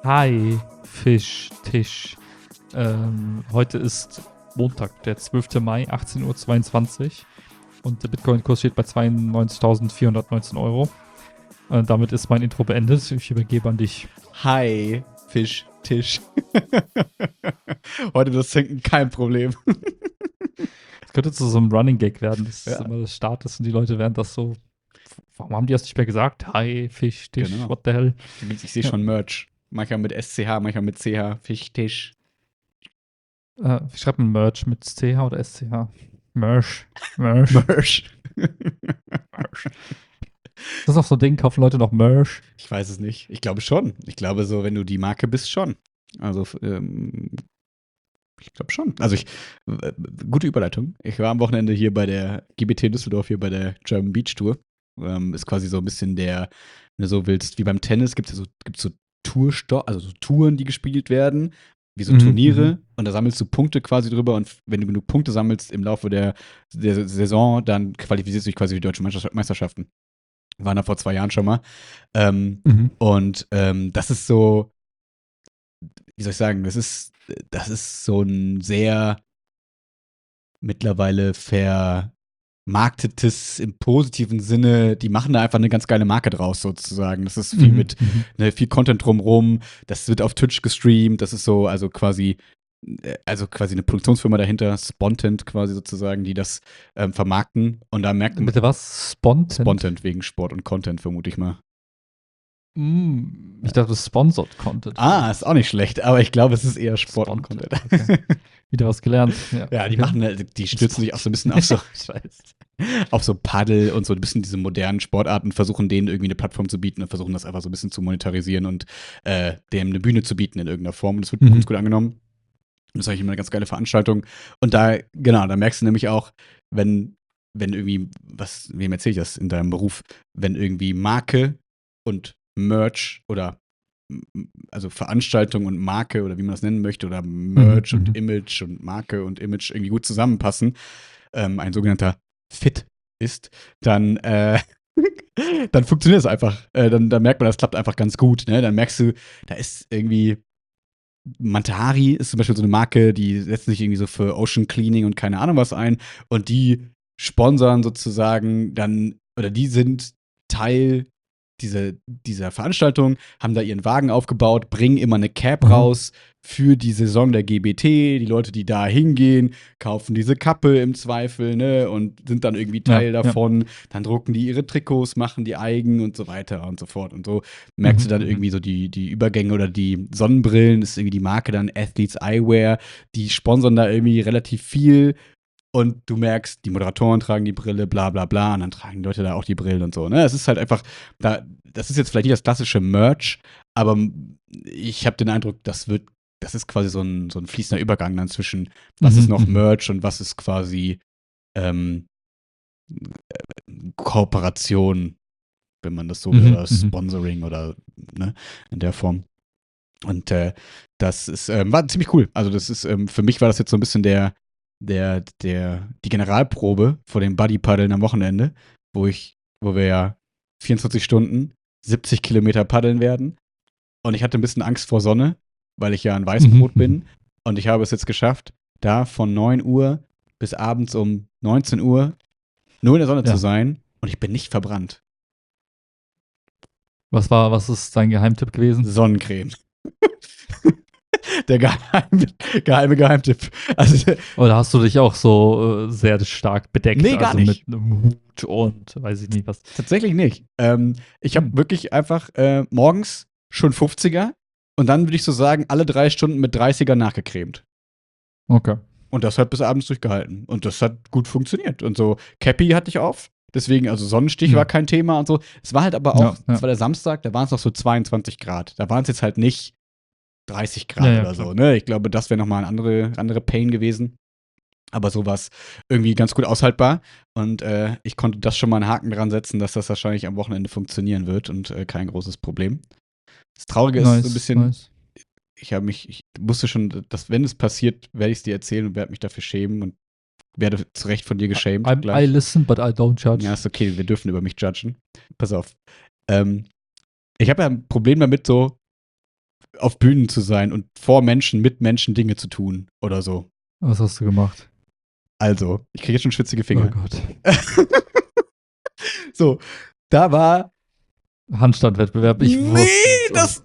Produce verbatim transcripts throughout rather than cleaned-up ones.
Hi, Fisch, Tisch. Ähm, heute ist Montag, der zwölfte Mai, achtzehn Uhr zweiundzwanzig. Und der Bitcoin-Kurs steht bei zweiundneunzigtausendvierhundertneunzehn Euro. Äh, damit ist mein Intro beendet. Ich übergebe an dich. Hi, Fisch, Tisch. Heute das Trinken kein Problem. Das könnte zu so einem Running Gag werden, dass Ja. immer das Start ist und die Leute werden das so. Warum haben die das nicht mehr gesagt? Hi, Fisch, Tisch, Genau. what the hell? Ich sehe Ja. schon Merch. Manchmal mit S C H, manchmal mit C H. Fisch, Tisch. Äh, wie schreibt man Merch mit C H oder S C H? Merch. Merch. Merch. Merch. Ist das auch so ein Ding? Kaufen Leute noch Merch? Ich weiß es nicht. Ich glaube schon. Ich glaube so, wenn du die Marke bist, schon. Also, ähm, ich glaube schon. Also, ich, äh, gute Überleitung. Ich war am Wochenende hier bei der G B T Düsseldorf, hier bei der German Beach Tour. Ähm, ist quasi so ein bisschen der, wenn du so willst, wie beim Tennis, gibt es ja so, gibt's so Tourstoff, also so Touren, die gespielt werden, wie so Mhm, Turniere. mhm. Und da sammelst du Punkte quasi drüber. Und wenn du genug Punkte sammelst im Laufe der, der Saison, dann qualifizierst du dich quasi für die deutschen Meisterschaften. Waren da vor zwei Jahren schon mal. Ähm, Mhm. und ähm, das ist so, wie soll ich sagen, das ist, das ist so ein sehr mittlerweile vermarktetes im positiven Sinne. Die machen da einfach eine ganz geile Marke draus, sozusagen. Das ist viel Mhm, mit, mhm. ne, viel Content drumrum. Das wird auf Twitch gestreamt. Das ist so, also quasi, äh, also quasi eine Produktionsfirma dahinter, Spontent quasi sozusagen, die das ähm, vermarkten. Und da merkt man Bitte was? Spontent? Spontent wegen Sport und Content, vermute ich mal. Mm, ich dachte, das ist Sponsored Content. Ah, ist auch nicht schlecht, aber ich glaube, es ist eher Sport und Spontent, Content. okay. Wieder was gelernt. Ja, Ja, die okay. machen, halt- die stürzen sich auch so ein bisschen auf so, ich weiß, auf so Paddel und so ein bisschen diese modernen Sportarten, versuchen denen irgendwie eine Plattform zu bieten und versuchen das einfach so ein bisschen zu monetarisieren und äh, dem eine Bühne zu bieten in irgendeiner Form. Und das wird Mhm. ganz gut angenommen. Das ist eigentlich immer eine ganz geile Veranstaltung. Und da, genau, da merkst du nämlich auch, wenn, wenn irgendwie, was, wem erzähle ich das in deinem Beruf, wenn irgendwie Marke und Merch oder m- also Veranstaltung und Marke oder wie man das nennen möchte oder Merch Mhm, und mhm. Image und Marke und Image irgendwie gut zusammenpassen, ähm, ein sogenannter Fit ist, dann, äh, dann funktioniert es einfach. Äh, dann, dann merkt man, das klappt einfach ganz gut. Ne? Dann merkst du, da ist irgendwie Mantahari ist zum Beispiel so eine Marke, die setzt sich irgendwie so für Ocean Cleaning und keine Ahnung was ein und die sponsern sozusagen dann, oder die sind Teil dieser, dieser Veranstaltung, haben da ihren Wagen aufgebaut, bringen immer eine Cap Aha. raus für die Saison der G B T. Die Leute, die da hingehen, kaufen diese Kappe im Zweifel, ne, und sind dann irgendwie Teil Ja, ja. davon. Dann drucken die ihre Trikots, machen die eigen und so weiter und so fort. Und so merkst Mhm, du dann mhm. irgendwie so die, die Übergänge oder die Sonnenbrillen, ist irgendwie die Marke dann Athletes Eyewear, die sponsern da irgendwie relativ viel. Und du merkst, die Moderatoren tragen die Brille, bla bla bla, und dann tragen die Leute da auch die Brillen und so. Ne? Es ist halt einfach, da, das ist jetzt vielleicht nicht das klassische Merch, aber ich habe den Eindruck, das wird, das ist quasi so ein, so ein fließender Übergang dann zwischen, was ist Mhm, noch mhm. Merch und was ist quasi ähm, Kooperation, wenn man das so will, Mhm, oder mhm. Sponsoring oder ne, in der Form. Und äh, das ist, ähm, war ziemlich cool. Also, das ist, ähm, für mich war das jetzt so ein bisschen der, der, der, die Generalprobe vor dem Buddy-Paddeln am Wochenende, wo ich, wo wir ja vierundzwanzig Stunden, siebzig Kilometer paddeln werden. Und ich hatte ein bisschen Angst vor Sonne, weil ich ja ein Weißbrot Mhm, mhm. bin. Und ich habe es jetzt geschafft, da von neun Uhr bis abends um neunzehn Uhr nur in der Sonne Ja. zu sein. Und ich bin nicht verbrannt. Was war, was ist dein Geheimtipp gewesen? Sonnencreme. Der geheime, geheime Geheimtipp. Also, Oder hast du dich auch so äh, sehr stark bedeckt? Nee, gar also nicht. mit einem Hut und weiß ich nicht was. tatsächlich nicht. Ähm, ich habe Hm. wirklich einfach äh, morgens schon fünfziger und dann würde ich so sagen, alle drei Stunden mit dreißiger nachgecremt. Okay. Und das hat bis abends durchgehalten. Und das hat gut funktioniert. Und so, Cappy hatte ich auf. Deswegen, also Sonnenstich Hm. war kein Thema und so. Es war halt aber Ja, auch, ja. es war der Samstag, da waren es noch so zweiundzwanzig Grad. Da waren es jetzt halt nicht dreißig Grad Ja, ja, oder klar. so. Ne? Ich glaube, das wäre nochmal ein andere, andere Pain gewesen. Aber so war es irgendwie ganz gut aushaltbar. Und äh, ich konnte das schon mal einen Haken dran setzen, dass das wahrscheinlich am Wochenende funktionieren wird und äh, kein großes Problem. Das Traurige ist so ein Nice, bisschen, nice. ich habe mich, ich wusste schon, dass wenn es passiert, werde ich es dir erzählen und werde mich dafür schämen und werde zu Recht von dir geschämt I, I gleich. listen, but I don't judge. Ja, ist okay, wir dürfen über mich judgen. Pass auf. Ähm, ich habe ja ein Problem damit, so auf Bühnen zu sein und vor Menschen, mit Menschen Dinge zu tun oder so. Was hast du gemacht? Also, ich kriege jetzt schon schwitzige Finger. Oh Gott. So, da war. Handstandwettbewerb. Ich nee, wusste das.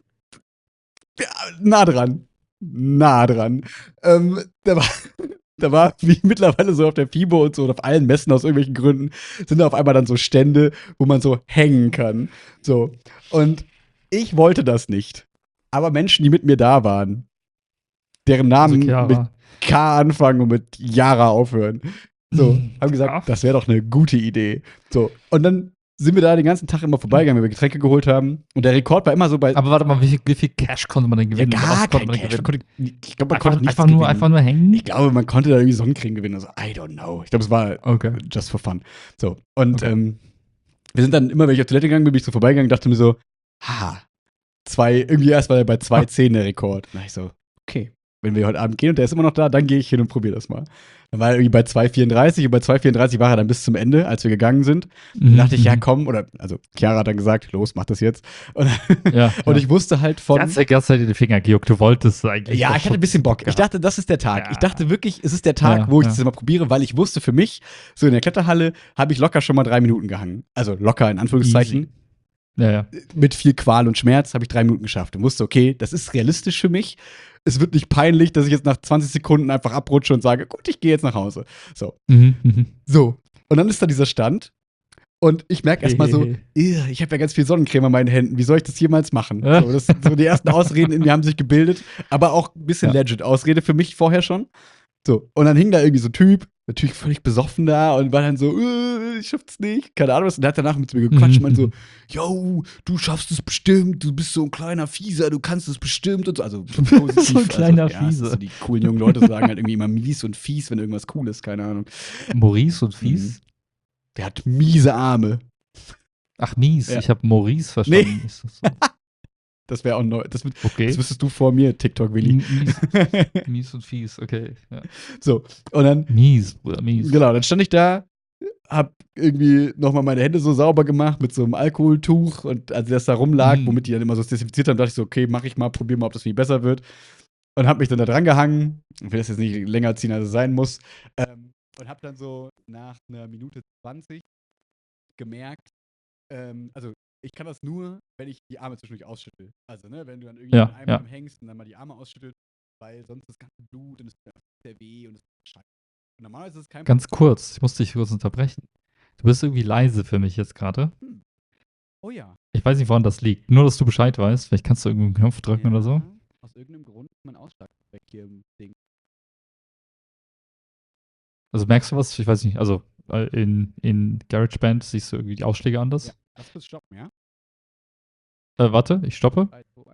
Ja, nah dran. Nah dran. Ähm, da war. Da war, wie mittlerweile so auf der FIBO und so und auf allen Messen aus irgendwelchen Gründen, sind da auf einmal dann so Stände, wo man so hängen kann. So. Und ich wollte das nicht. Aber Menschen, die mit mir da waren, deren Namen also mit K anfangen und mit Yara aufhören, so, haben gesagt, das wäre doch eine gute Idee. So. Und dann sind wir da den ganzen Tag immer vorbeigegangen, wenn wir Getränke geholt haben. Und der Rekord war immer so bei. Aber warte mal, wie viel, wie viel Cash konnte man denn gewinnen? Ja, gar kein Cash. Konnte, ich glaube, man konnte nichts einfach nur, gewinnen. einfach nur hängen? Ich glaube, man konnte da irgendwie Sonnencreme gewinnen. Also, I don't know. Ich glaube, es war okay. just for fun. So, und okay. ähm, wir sind dann immer, wenn ich auf Toilette gegangen bin, bin ich so vorbeigegangen und dachte mir so, ha, zwei, irgendwie erst war er bei zwei zehn der Rekord. Und dann ich so, okay, wenn wir heute Abend gehen und der ist immer noch da, dann gehe ich hin und probiere das mal. Dann war er irgendwie bei zwei vierunddreißig und bei zwei vierunddreißig war er dann bis zum Ende, als wir gegangen sind. Mhm. Dann dachte ich, ja komm, oder, also Chiara hat dann gesagt, los, mach das jetzt. Und, ja, und ja. ich wusste halt von. Du hast ja die ganze Zeit in den Finger gejuckt, du wolltest eigentlich. Ja, ich hatte ein bisschen Bock. Gehabt. Ich dachte, das ist der Tag. Ja. Ich dachte wirklich, es ist der Tag, ja, wo ich ja. das mal probiere, weil ich wusste für mich, so in der Kletterhalle habe ich locker schon mal drei Minuten gehangen. Also locker in Anführungszeichen. Easy. Ja, ja. Mit viel Qual und Schmerz habe ich drei Minuten geschafft und wusste, okay, das ist realistisch für mich. Es wird nicht peinlich, dass ich jetzt nach zwanzig Sekunden einfach abrutsche und sage, gut, ich gehe jetzt nach Hause. So. Mhm, mhm. So. Und dann ist da dieser Stand. Und ich merke erstmal so, ich habe ja ganz viel Sonnencreme an meinen Händen. Wie soll ich das jemals machen? Ja. So, das sind so die ersten Ausreden in mir haben sich gebildet. Aber auch ein bisschen Ja. legit Ausrede für mich vorher schon. So. Und dann hing da irgendwie so ein Typ, natürlich völlig besoffen da und war dann so, äh, ich schaff's nicht. Keine Ahnung was. Und der hat danach mit mir gequatscht und meinte so, yo, du schaffst es bestimmt, du bist so ein kleiner Fieser, du kannst es bestimmt und so. Also positiv. So ein kleiner also, ja, Fieser. so die coolen jungen Leute sagen halt irgendwie immer mies und fies, wenn irgendwas cool ist, keine Ahnung. Maurice und Fies? Der hat miese Arme. Ach, mies. Ja. Ich habe Maurice verstanden. Nee. Ist das so? Das wäre auch neu. Das, Okay. das wüsstest du vor mir, TikTok-Willi. Mies, mies und fies, okay. Ja. So, und dann. Mies, Bruder, mies. Genau, dann stand ich da, hab irgendwie nochmal meine Hände so sauber gemacht mit so einem Alkoholtuch und als das da rumlag, Mhm. womit die dann immer so desinfiziert haben, dachte ich so, okay, mach ich mal, probier mal, ob das viel besser wird. Und hab mich dann da dran gehangen. Ich will das jetzt nicht länger ziehen, als es sein muss. Ähm, und hab dann so nach einer Minute zwanzig gemerkt, ähm, also ich kann das nur, wenn ich die Arme zwischendurch ausschüttel. Also, ne, wenn du dann irgendwie Ja, einmal ja. am hängst und dann mal die Arme ausschüttelst, weil sonst das ganze Blut und es tut sehr weh und es ist scheiße. Und normalerweise ist es kein Ganz kurz, ich muss dich kurz unterbrechen. Du bist irgendwie leise für mich jetzt gerade. Hm. Oh ja. Ich weiß nicht, woran das liegt. Nur, dass du Bescheid weißt. Vielleicht kannst du irgendeinen Knopf drücken ja, oder so. Aus irgendeinem Grund ist mein Ausschlag weg hier im Ding. Also merkst du was? Ich weiß nicht. Also äh, in, in GarageBand siehst du irgendwie die Ausschläge anders. Ja, lass kurz stoppen, ja? Äh, warte, ich stoppe.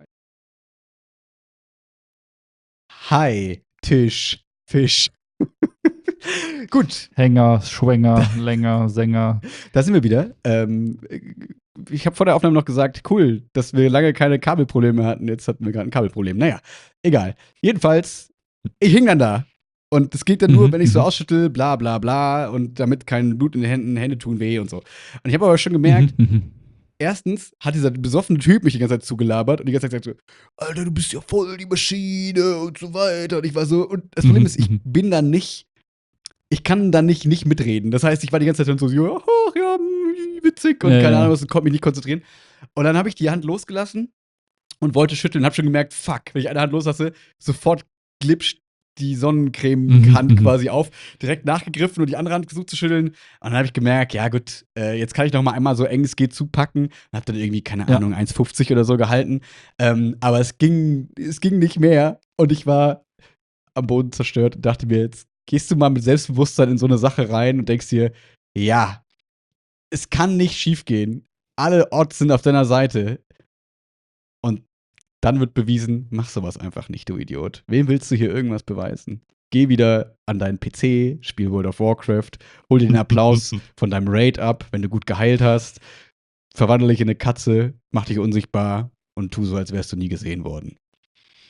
Hi, Tisch, Fisch. Gut. Hänger, Schwänger, Länger, Sänger. Da sind wir wieder. Ähm, ich habe vor der Aufnahme noch gesagt, cool, dass wir lange keine Kabelprobleme hatten. Jetzt hatten wir gerade ein Kabelproblem. Naja, egal. Jedenfalls, ich hing dann da. Und es geht dann nur, Mhm, wenn ich so mhm. ausschüttel, bla bla bla. Und damit kein Blut in den Händen, Hände tun weh und so. Und ich habe aber schon gemerkt, Mhm, mhm. erstens hat dieser besoffene Typ mich die ganze Zeit zugelabert und die ganze Zeit gesagt so, Alter, du bist ja voll die Maschine und so weiter. Und ich war so, und das Problem Mhm, ist, ich mhm. bin dann nicht, ich kann dann nicht, nicht mitreden. Das heißt, ich war die ganze Zeit dann so, ja, ach, ja, mm, witzig und Ja, keine ja. Ahnung was und konnte mich nicht konzentrieren. Und dann habe ich die Hand losgelassen und wollte schütteln und habe schon gemerkt, fuck, wenn ich eine Hand loslasse, sofort glitscht die Sonnencreme-Hand Mhm, mhm. quasi auf, direkt nachgegriffen und die andere Hand versucht zu schütteln. Und dann habe ich gemerkt, ja gut, äh, jetzt kann ich noch mal einmal so eng es geht zupacken. Und habe dann irgendwie, keine Ja. Ahnung, eins fünfzig oder so gehalten. Ähm, aber es ging, es ging nicht mehr. Und ich war am Boden zerstört und dachte mir, jetzt gehst du mal mit Selbstbewusstsein in so eine Sache rein und denkst dir, ja, es kann nicht schief gehen. Alle Odds sind auf deiner Seite. Und dann wird bewiesen, mach sowas einfach nicht, du Idiot. Wem willst du hier irgendwas beweisen? Geh wieder an deinen P C, spiel World of Warcraft, hol dir den Applaus von deinem Raid ab, wenn du gut geheilt hast, verwandle dich in eine Katze, mach dich unsichtbar und tu so, als wärst du nie gesehen worden.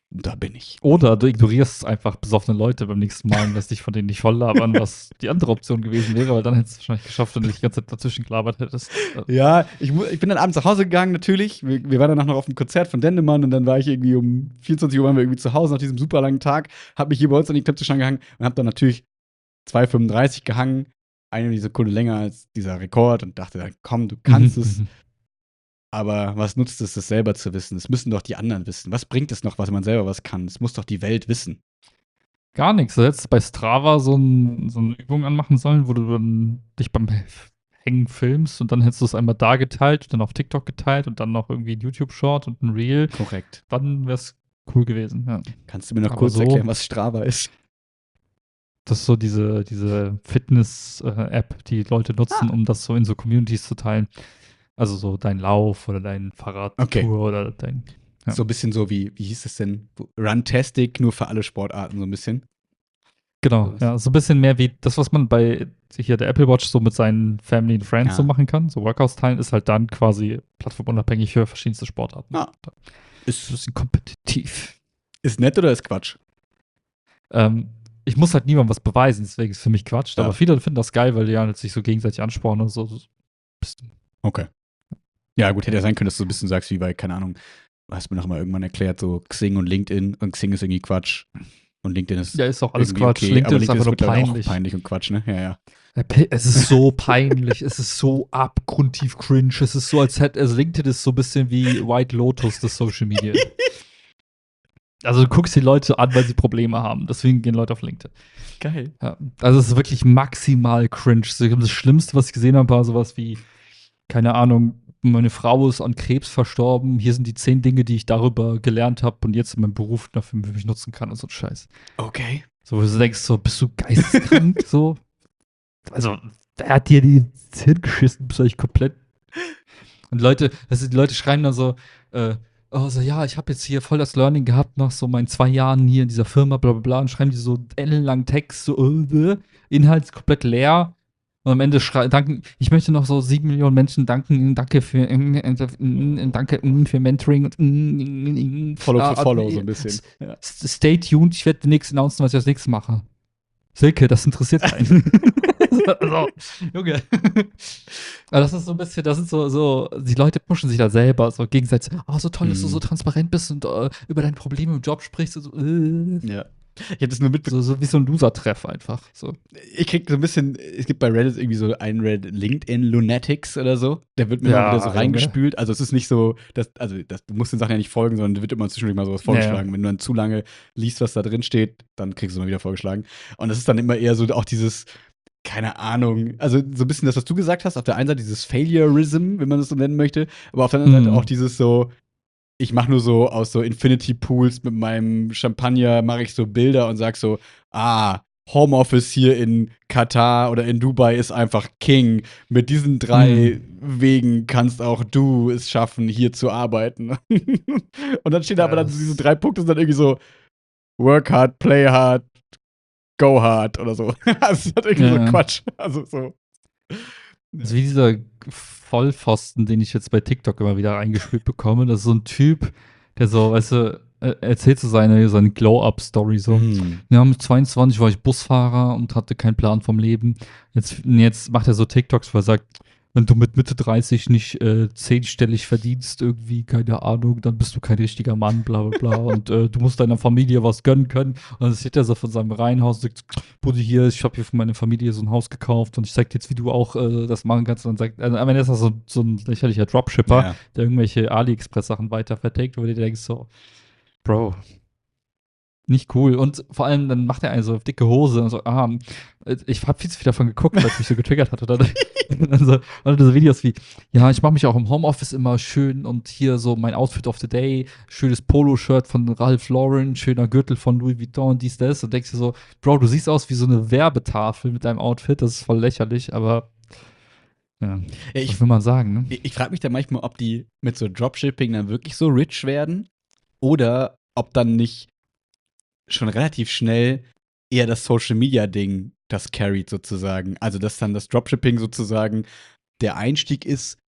Da bin ich. Oder du ignorierst einfach besoffene Leute beim nächsten Mal und lässt dich von denen nicht voll labern, was die andere Option gewesen wäre, weil dann hättest du es wahrscheinlich geschafft, wenn du dich die ganze Zeit dazwischen gelabert hättest. Ja, ich, mu- ich bin dann abends nach Hause gegangen, natürlich. Wir, wir waren danach noch auf dem Konzert von Dendemann und dann war ich irgendwie um vierundzwanzig Uhr waren wir irgendwie zu Hause nach diesem super langen Tag, hab mich hier bei uns an die Klipptischstange gehangen und hab dann natürlich zwei Komma fünfunddreißig gehangen, eine Sekunde länger als dieser Rekord und dachte dann, komm, du kannst es. Aber was nutzt es, das selber zu wissen? Es müssen doch die anderen wissen. Was bringt es noch, was man selber was kann? Es muss doch die Welt wissen. Gar nichts. Du hättest bei Strava so, ein, so eine Übung anmachen sollen, wo du dann dich beim Hängen filmst und dann hättest du es einmal da geteilt, dann auf TikTok geteilt und dann noch irgendwie ein YouTube-Short und ein Reel. Korrekt. Dann wäre es cool gewesen. Ja. Kannst du mir noch Aber kurz so- erklären, was Strava ist? Das ist so diese, diese Fitness-App, die Leute nutzen, um das so in so Communities zu teilen. Also so dein Lauf oder dein Fahrradtour Okay. oder dein. Ja. So ein bisschen so wie, wie hieß es denn? Runtastic, nur für alle Sportarten so ein bisschen. Genau, Das- ja, so ein bisschen mehr wie das, was man bei hier der Apple Watch so mit seinen Family and Friends Ja. so machen kann. So Workouts teilen ist halt dann quasi plattformunabhängig für verschiedenste Sportarten. Ah. Ist ein Ist, bisschen kompetitiv. ist nett oder ist Quatsch? Ähm, ich muss halt niemandem was beweisen, deswegen ist es für mich Quatsch. Ja. Aber viele finden das geil, weil die ja sich so gegenseitig anspornen und so. so bisschen- Okay. Ja, gut, hätte ja sein können, dass du so ein bisschen sagst, wie bei, keine Ahnung, hast mir noch mal irgendwann erklärt, so Xing und LinkedIn. Und Xing ist irgendwie Quatsch. Und LinkedIn ist Ja, ist auch alles irgendwie Quatsch. okay, LinkedIn aber ist einfach nur mittlerweile peinlich. Auch peinlich und Quatsch, ne? Ja, ja. Es ist so peinlich, es ist so abgrundtief cringe. Es ist so, als hätte, also LinkedIn ist so ein bisschen wie White Lotus des Social Media. Also du guckst die Leute an, weil sie Probleme haben. Deswegen gehen Leute auf LinkedIn. Geil. Ja, also es ist wirklich maximal cringe. Das Schlimmste, was ich gesehen habe, war sowas wie, keine Ahnung, meine Frau ist an Krebs verstorben. Hier sind die zehn Dinge, die ich darüber gelernt habe und jetzt in meinem Beruf dafür für mich nutzen kann und so ein Scheiß. Okay. So, wo du denkst, so, bist du geisteskrank? so. Also, wer hat dir die ins Hirn geschissen? Bist du eigentlich komplett. Und Leute, also die Leute schreiben dann so, äh, oh, so, ja, ich habe jetzt hier voll das Learning gehabt nach so meinen zwei Jahren hier in dieser Firma, bla bla bla, und schreiben die so ellenlangen Text, so, äh, Inhalt ist komplett leer. Und am Ende schreiben, danken, ich möchte noch so sieben Millionen Menschen danken, danke für, äh, äh, danke äh, für Mentoring und äh, äh, Follow ah, for Follow äh, so ein bisschen. Ja. S- Stay tuned, ich werde demnächst announcen, was ich als nächstes mache. Silke, das interessiert keinen. also, Junge. Aber das ist so ein bisschen, das sind so, so, die Leute pushen sich da selber so gegenseitig. Oh, so toll, dass du Mhm. so transparent bist und äh, über deine Probleme im Job sprichst. Und so, äh, Ja. Ich habe das nur mitbekommen. so, so wie so ein Loser-Treff einfach. So. Ich krieg so ein bisschen, es gibt bei Reddit irgendwie so einen Reddit LinkedIn Lunatics oder so. Der wird mir Ja, immer wieder so Junge. reingespült. Also es ist nicht so, dass, also das, du musst den Sachen ja nicht folgen, sondern dir wird immer zwischendurch mal sowas vorgeschlagen. Ja. Wenn du dann zu lange liest, was da drin steht, dann kriegst du es immer wieder vorgeschlagen. Und das ist dann immer eher so auch dieses, keine Ahnung, also so ein bisschen das, was du gesagt hast, auf der einen Seite dieses Failureism, wenn man das so nennen möchte, aber auf der anderen Mhm. Seite auch dieses so, ich mache nur so aus so Infinity Pools mit meinem Champagner, mache ich so Bilder und sag so, ah, Homeoffice hier in Katar oder in Dubai ist einfach King. Mit diesen drei Wegen kannst auch du es schaffen, hier zu arbeiten. Und dann stehen da Ja, aber dann das- diese drei Punkte, sind dann irgendwie so Work hard, play hard, go hard oder so. Das ist halt irgendwie Ja. so Quatsch. Also so. Das ist wie dieser Vollpfosten, den ich jetzt bei TikTok immer wieder eingespielt bekomme. Das ist so ein Typ, der so, weißt du, äh, erzählt so seine, seine Glow-Up-Story so. Hm. Ja, mit zweiundzwanzig war ich Busfahrer und hatte keinen Plan vom Leben. Jetzt, jetzt macht er so TikToks, wo er sagt, wenn du mit Mitte dreißig nicht äh, zehnstellig verdienst, irgendwie, keine Ahnung, dann bist du kein richtiger Mann, bla bla bla. und äh, du musst deiner Familie was gönnen können. Und dann sieht er so von seinem Reihenhaus und sagt, Buddy, hier, ich habe hier für meine Familie so ein Haus gekauft und ich zeig dir jetzt, wie du auch äh, das machen kannst. Und dann sagt, also, am Ende ist das so, so ein lächerlicher Dropshipper, Ja. der irgendwelche AliExpress-Sachen weiter vertickt, wo du dir denkst so, Bro, nicht cool. Und vor allem, dann macht er eine so dicke Hose und so, ah, ich hab viel zu viel davon geguckt, weil es mich so getriggert hat. Oder und dann so, und dann so Videos wie, ja, ich mache mich auch im Homeoffice immer schön und hier so mein Outfit of the Day, schönes Poloshirt von Ralph Lauren, schöner Gürtel von Louis Vuitton, dies, das. Und denkst dir so, Bro, du siehst aus wie so eine Werbetafel mit deinem Outfit, das ist voll lächerlich, aber ja, Ja, ich was will man sagen, ne? Ich, ich frage mich dann manchmal, ob die mit so Dropshipping dann wirklich so rich werden oder ob dann nicht schon relativ schnell eher das Social-Media-Ding das carried sozusagen. Also, dass dann das Dropshipping sozusagen der Einstieg ist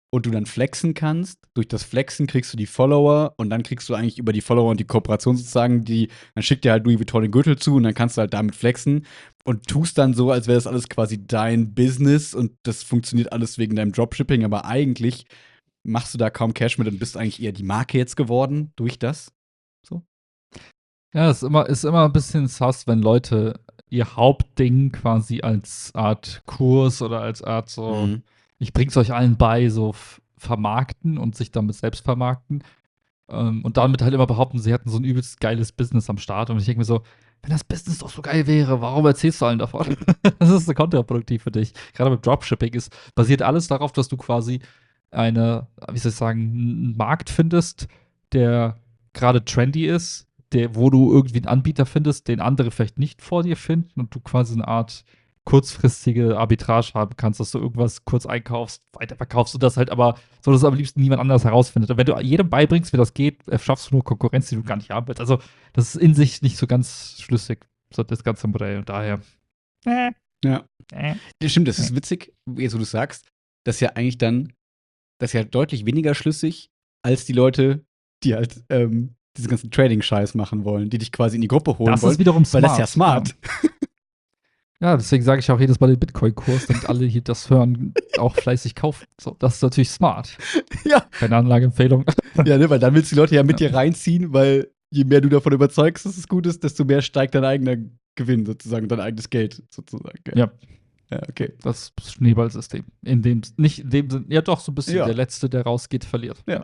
und du dann flexen kannst. Durch das Flexen kriegst du die Follower und dann kriegst du eigentlich über die Follower und die Kooperation sozusagen, die, dann schickt dir halt Louis Vuitton den Gürtel zu und dann kannst du halt damit flexen und tust dann so, als wäre das alles quasi dein Business und das funktioniert alles wegen deinem Dropshipping, aber eigentlich machst du da kaum Cash mit und bist eigentlich eher die Marke jetzt geworden durch das. So. Ja, es ist immer, ist immer ein bisschen sass, wenn Leute ihr Hauptding quasi als Art Kurs oder als Art so, Mhm. ich bring's euch allen bei, so f- vermarkten und sich damit selbst vermarkten. Ähm, und damit halt immer behaupten, sie hätten so ein übelst geiles Business am Start. Und ich denke mir so, wenn das Business doch so geil wäre, warum erzählst du allen davon? Das ist so kontraproduktiv für dich. Gerade mit Dropshipping ist, basiert alles darauf, dass du quasi eine, wie soll ich sagen, einen Markt findest, der gerade trendy ist, der, wo du irgendwie einen Anbieter findest, den andere vielleicht nicht vor dir finden und du quasi eine Art kurzfristige Arbitrage haben kannst, dass du irgendwas kurz einkaufst, weiterverkaufst und das halt aber so, dass es am liebsten niemand anders herausfindet. Und wenn du jedem beibringst, wie das geht, schaffst du nur Konkurrenz, die du gar nicht haben willst. Also, das ist in sich nicht so ganz schlüssig, so das ganze Modell. Und daher. Äh, Ja. äh. Ja, stimmt, das ist witzig, jetzt wo du sagst, dass ja eigentlich dann, das ist ja deutlich weniger schlüssig als die Leute, die halt ähm, diesen ganzen Trading-Scheiß machen wollen, die dich quasi in die Gruppe holen Das ist wollen, wiederum weil das ist ja smart. smart. Ja, ja deswegen sage ich auch jedes Mal den Bitcoin-Kurs, damit alle hier das hören, auch fleißig kaufen. So, das ist natürlich smart. Ja. Keine Anlageempfehlung. Ja, ne, weil dann willst du die Leute ja mit dir reinziehen, weil je mehr du davon überzeugst, dass es gut ist, desto mehr steigt dein eigener Gewinn sozusagen, dein eigenes Geld sozusagen. Ja. Ja, okay. Das Schneeballsystem. In dem, nicht in dem Sinn, ja doch, so ein bisschen. Ja. Der Letzte, der rausgeht, verliert. Ja.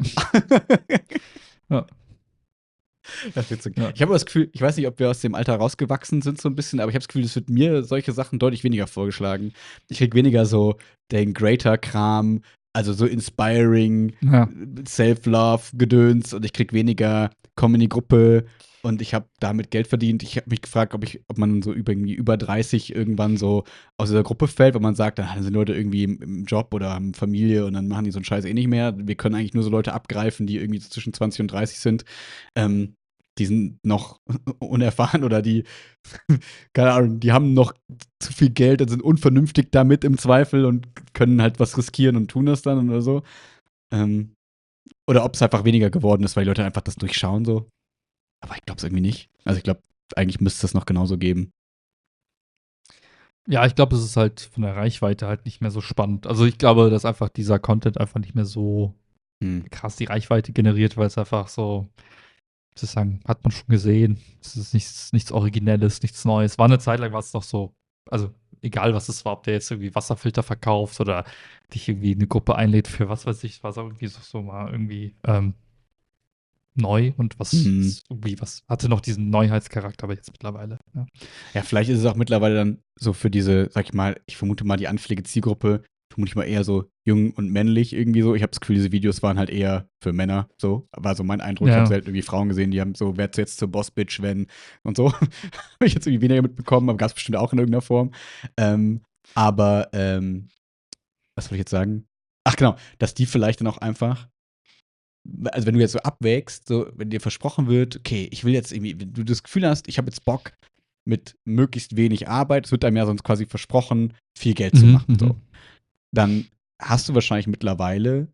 Ja. Das ist witzig. Ja. Ich habe das Gefühl, ich weiß nicht, ob wir aus dem Alter rausgewachsen sind so ein bisschen, aber ich habe das Gefühl, es wird mir solche Sachen deutlich weniger vorgeschlagen. Ich krieg weniger so den Greater-Kram, also so inspiring, Ja. Self-Love-Gedöns und ich krieg weniger komm in die Gruppe und ich habe damit Geld verdient. Ich habe mich gefragt, ob ich, ob man so über, irgendwie über dreißig irgendwann so aus dieser Gruppe fällt, weil man sagt, dann sind Leute irgendwie im, im Job oder haben Familie und dann machen die so einen Scheiß eh nicht mehr. Wir können eigentlich nur so Leute abgreifen, die irgendwie so zwischen zwanzig und dreißig sind. Ähm, die sind noch unerfahren oder die, keine Ahnung, die haben noch zu viel Geld und sind unvernünftig damit im Zweifel und können halt was riskieren und tun das dann oder so. Ähm, oder ob es einfach weniger geworden ist, weil die Leute einfach das durchschauen so. Aber ich glaube es irgendwie nicht. Also ich glaube, eigentlich müsste es das noch genauso geben. Ja, ich glaube, es ist halt von der Reichweite halt nicht mehr so spannend. Also ich glaube, dass einfach dieser Content einfach nicht mehr so Hm. krass die Reichweite generiert, weil es einfach so, wie soll ich sagen, hat man schon gesehen. Es ist nichts, nichts Originelles, nichts Neues. War eine Zeit lang war es doch so, also egal was es war, ob der jetzt irgendwie Wasserfilter verkauft oder dich irgendwie in eine Gruppe einlädt für was weiß ich, war es irgendwie so, so mal irgendwie ähm, neu und was, Mhm. was irgendwie was hatte noch diesen Neuheitscharakter, aber jetzt mittlerweile. Ja. Ja, vielleicht ist es auch mittlerweile dann so für diese, sag ich mal, ich vermute mal, die anfällige Zielgruppe, vermute ich mal eher so jung und männlich irgendwie so. Ich habe das Gefühl, diese Videos waren halt eher für Männer so. War so mein Eindruck. Ich Ja. habe selten irgendwie Frauen gesehen, die haben so, wer jetzt zur Boss-Bitch, wenn und so. Habe ich jetzt irgendwie weniger mitbekommen, aber gab es bestimmt auch in irgendeiner Form. Ähm, aber, ähm, was soll ich jetzt sagen? Ach genau, dass die vielleicht dann auch einfach, also wenn du jetzt so abwägst, so wenn dir versprochen wird, okay, ich will jetzt irgendwie, wenn du das Gefühl hast, ich habe jetzt Bock mit möglichst wenig Arbeit, es wird einem ja sonst quasi versprochen, viel Geld zu Mhm, machen, mhm. so. Dann hast du wahrscheinlich mittlerweile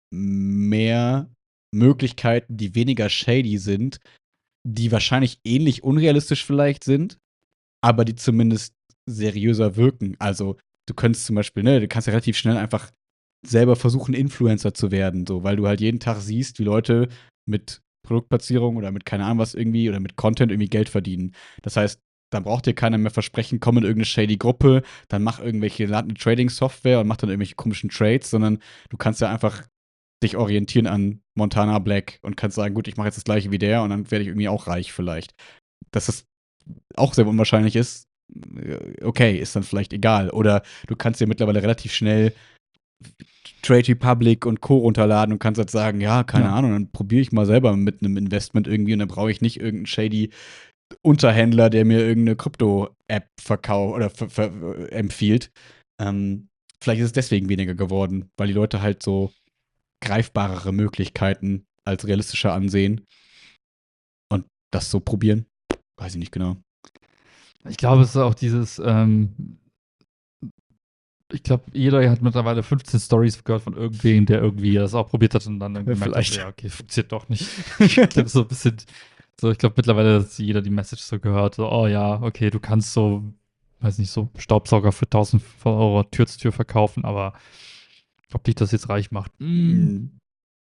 mehr Möglichkeiten, die weniger shady sind, die wahrscheinlich ähnlich unrealistisch vielleicht sind, aber die zumindest seriöser wirken. Also, du könntest zum Beispiel, ne, du kannst ja relativ schnell einfach selber versuchen, Influencer zu werden, so, weil du halt jeden Tag siehst, wie Leute mit Produktplatzierung oder mit keine Ahnung was irgendwie oder mit Content irgendwie Geld verdienen. Das heißt, dann braucht dir keiner mehr versprechen, komm in irgendeine shady Gruppe, dann mach irgendwelche, lad eine Trading-Software und mach dann irgendwelche komischen Trades, sondern du kannst ja einfach dich orientieren an Montana Black und kannst sagen, gut, ich mache jetzt das gleiche wie der und dann werde ich irgendwie auch reich vielleicht. Dass das auch sehr unwahrscheinlich ist, okay, ist dann vielleicht egal. Oder du kannst dir mittlerweile relativ schnell Trade Republic und Co. runterladen und kannst jetzt sagen, ja, keine Ja. Ahnung, dann probiere ich mal selber mit einem Investment irgendwie und dann brauche ich nicht irgendeinen shady Unterhändler, der mir irgendeine Krypto-App verkauft oder ver ver empfiehlt. Ähm, vielleicht ist es deswegen weniger geworden, weil die Leute halt so greifbarere Möglichkeiten als realistischer ansehen und das so probieren. Weiß ich nicht genau. Ich glaube, es ist auch dieses, ähm, Ich glaube, jeder hat mittlerweile fünfzehn Stories gehört von irgendwem, der irgendwie das auch probiert hat und dann Ja, gemerkt vielleicht. hat, ja, okay, funktioniert doch nicht. Ich glaube, so ein bisschen, so, ich glaube mittlerweile, dass jeder die Message so gehört, so, oh ja, okay, du kannst so, weiß nicht, so Staubsauger für tausend Euro Tür zu Tür verkaufen, aber ob dich das jetzt reich macht, mm, Mhm.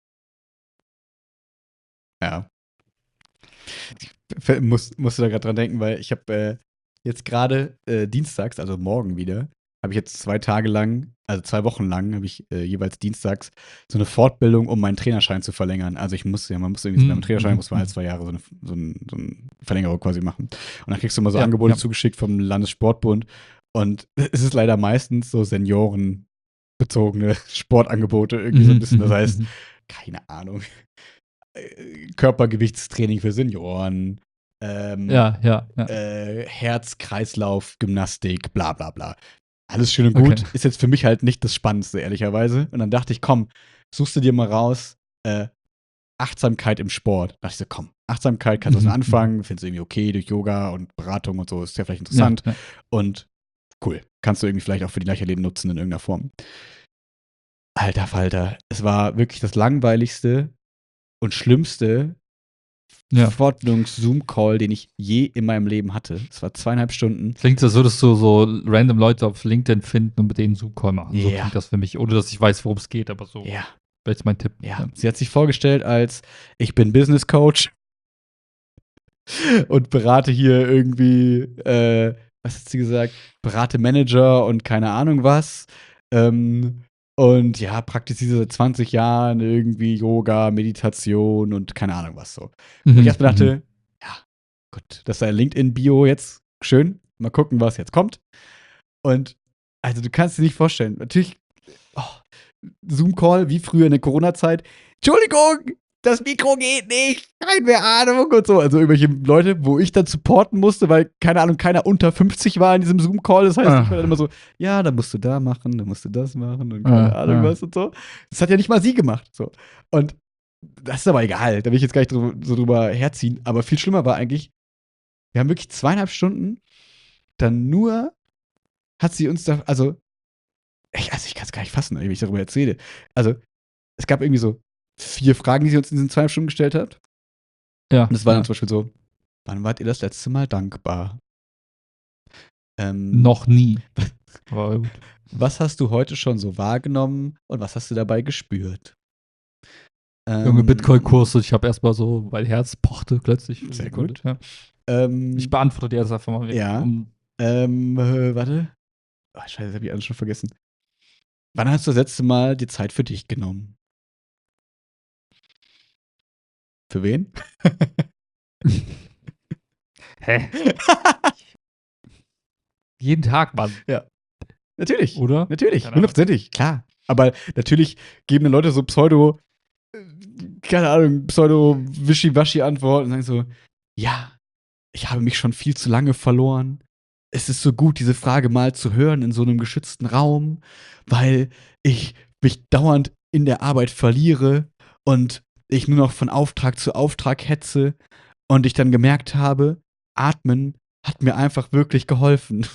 Ja. Ich muss, musste da gerade dran denken, weil ich habe äh, jetzt gerade äh, dienstags, also morgen wieder, habe ich jetzt zwei Tage lang, also zwei Wochen lang, habe ich äh, jeweils dienstags so eine Fortbildung, um meinen Trainerschein zu verlängern. Also ich muss ja, man muss irgendwie so beim mm, Trainerschein mhm, muss man halt mhm. zwei Jahre so eine, so, ein, so eine Verlängerung quasi machen. Und dann kriegst du immer so Ja, Angebote ja, zugeschickt vom Landessportbund. Und es ist leider meistens so seniorenbezogene Sportangebote irgendwie so ein mhm, bisschen. Das mhm, heißt, mhm. keine Ahnung, äh, Körpergewichtstraining für Senioren, ähm, Ja, ja, ja, äh, Herz-Kreislauf, Gymnastik, bla bla bla. Alles schön und okay. gut, ist jetzt für mich halt nicht das Spannendste, ehrlicherweise. Und dann dachte ich, komm, suchst du dir mal raus, äh, Achtsamkeit im Sport. Da dachte ich so, komm, Achtsamkeit, kannst du was Mhm, mit mhm. anfangen, findest du irgendwie okay durch Yoga und Beratung und so, ist ja vielleicht Ja, interessant. ja. Und cool, kannst du irgendwie vielleicht auch für die Leichtathleten nutzen in irgendeiner Form. Alter Falter, es war wirklich das langweiligste und schlimmste Ja. Fortbildungs-Zoom-Call, den ich je in meinem Leben hatte. Es war zweieinhalb Stunden. Klingt, als würdest du so random Leute auf LinkedIn finden und mit denen Zoom-Call machen. So Ja, klingt das für mich, ohne dass ich weiß, worum es geht, aber so ja, wäre jetzt mein Tipp. ja. Ja. Sie hat sich vorgestellt als, ich bin Business Coach und berate hier irgendwie, äh, was hat sie gesagt? Berate Manager und keine Ahnung was. Ähm, und ja, praktiziere seit zwanzig Jahren irgendwie Yoga, Meditation und keine Ahnung was so. Wo ich Mhm, erstmal mhm. dachte, ja, gut, das sei LinkedIn-Bio jetzt schön. Mal gucken, was jetzt kommt. Und also du kannst dir nicht vorstellen, natürlich, oh, Zoom-Call wie früher in der Corona-Zeit. Entschuldigung, das Mikro geht nicht, keine Ahnung und so. Also irgendwelche Leute, wo ich dann supporten musste, weil, keine Ahnung, keiner unter fünfzig war in diesem Zoom-Call. Das heißt, ich war dann immer Ah, so, ja, dann musst du da machen, dann musst du das machen und keine ah, Ahnung ah. was und so. Das hat ja nicht mal sie gemacht. So. Und das ist aber egal, da will ich jetzt gar nicht drüber, so drüber herziehen. Aber viel schlimmer war eigentlich, wir haben wirklich zweieinhalb Stunden dann nur, hat sie uns da, also ich, also ich kann es gar nicht fassen, wie ich darüber erzähle. Also, es gab irgendwie so vier Fragen, die sie uns in diesen zwei Stunden gestellt hat. Ja, Und es war dann ja. zum Beispiel so: Wann wart ihr das letzte Mal dankbar? Ähm, Noch nie. Aber gut. Was hast du heute schon so wahrgenommen und was hast du dabei gespürt? Junge Ähm, Bitcoin-Kurs und ich habe erstmal so, mein Herz pochte plötzlich für eine Sehr Sekunde. gut. Ja. Ich Ähm, beantworte dir das einfach mal weg. ja. Um, Ähm, äh, warte. Oh, Scheiße, das hab ich alles schon vergessen. Wann hast du das letzte Mal die Zeit für dich genommen? Für wen? hä? Jeden Tag, Mann. Ja. Natürlich, Oder? natürlich, Keine Ahnung. hundertprozentig, klar. Aber natürlich geben dann Leute so Pseudo, äh, keine Ahnung, Pseudo-Wischiwaschi-Antworten und sagen so, ja, ich habe mich schon viel zu lange verloren. Es ist so gut, diese Frage mal zu hören in so einem geschützten Raum, weil ich mich dauernd in der Arbeit verliere und ich nur noch von Auftrag zu Auftrag hetze und ich dann gemerkt habe, atmen hat mir einfach wirklich geholfen.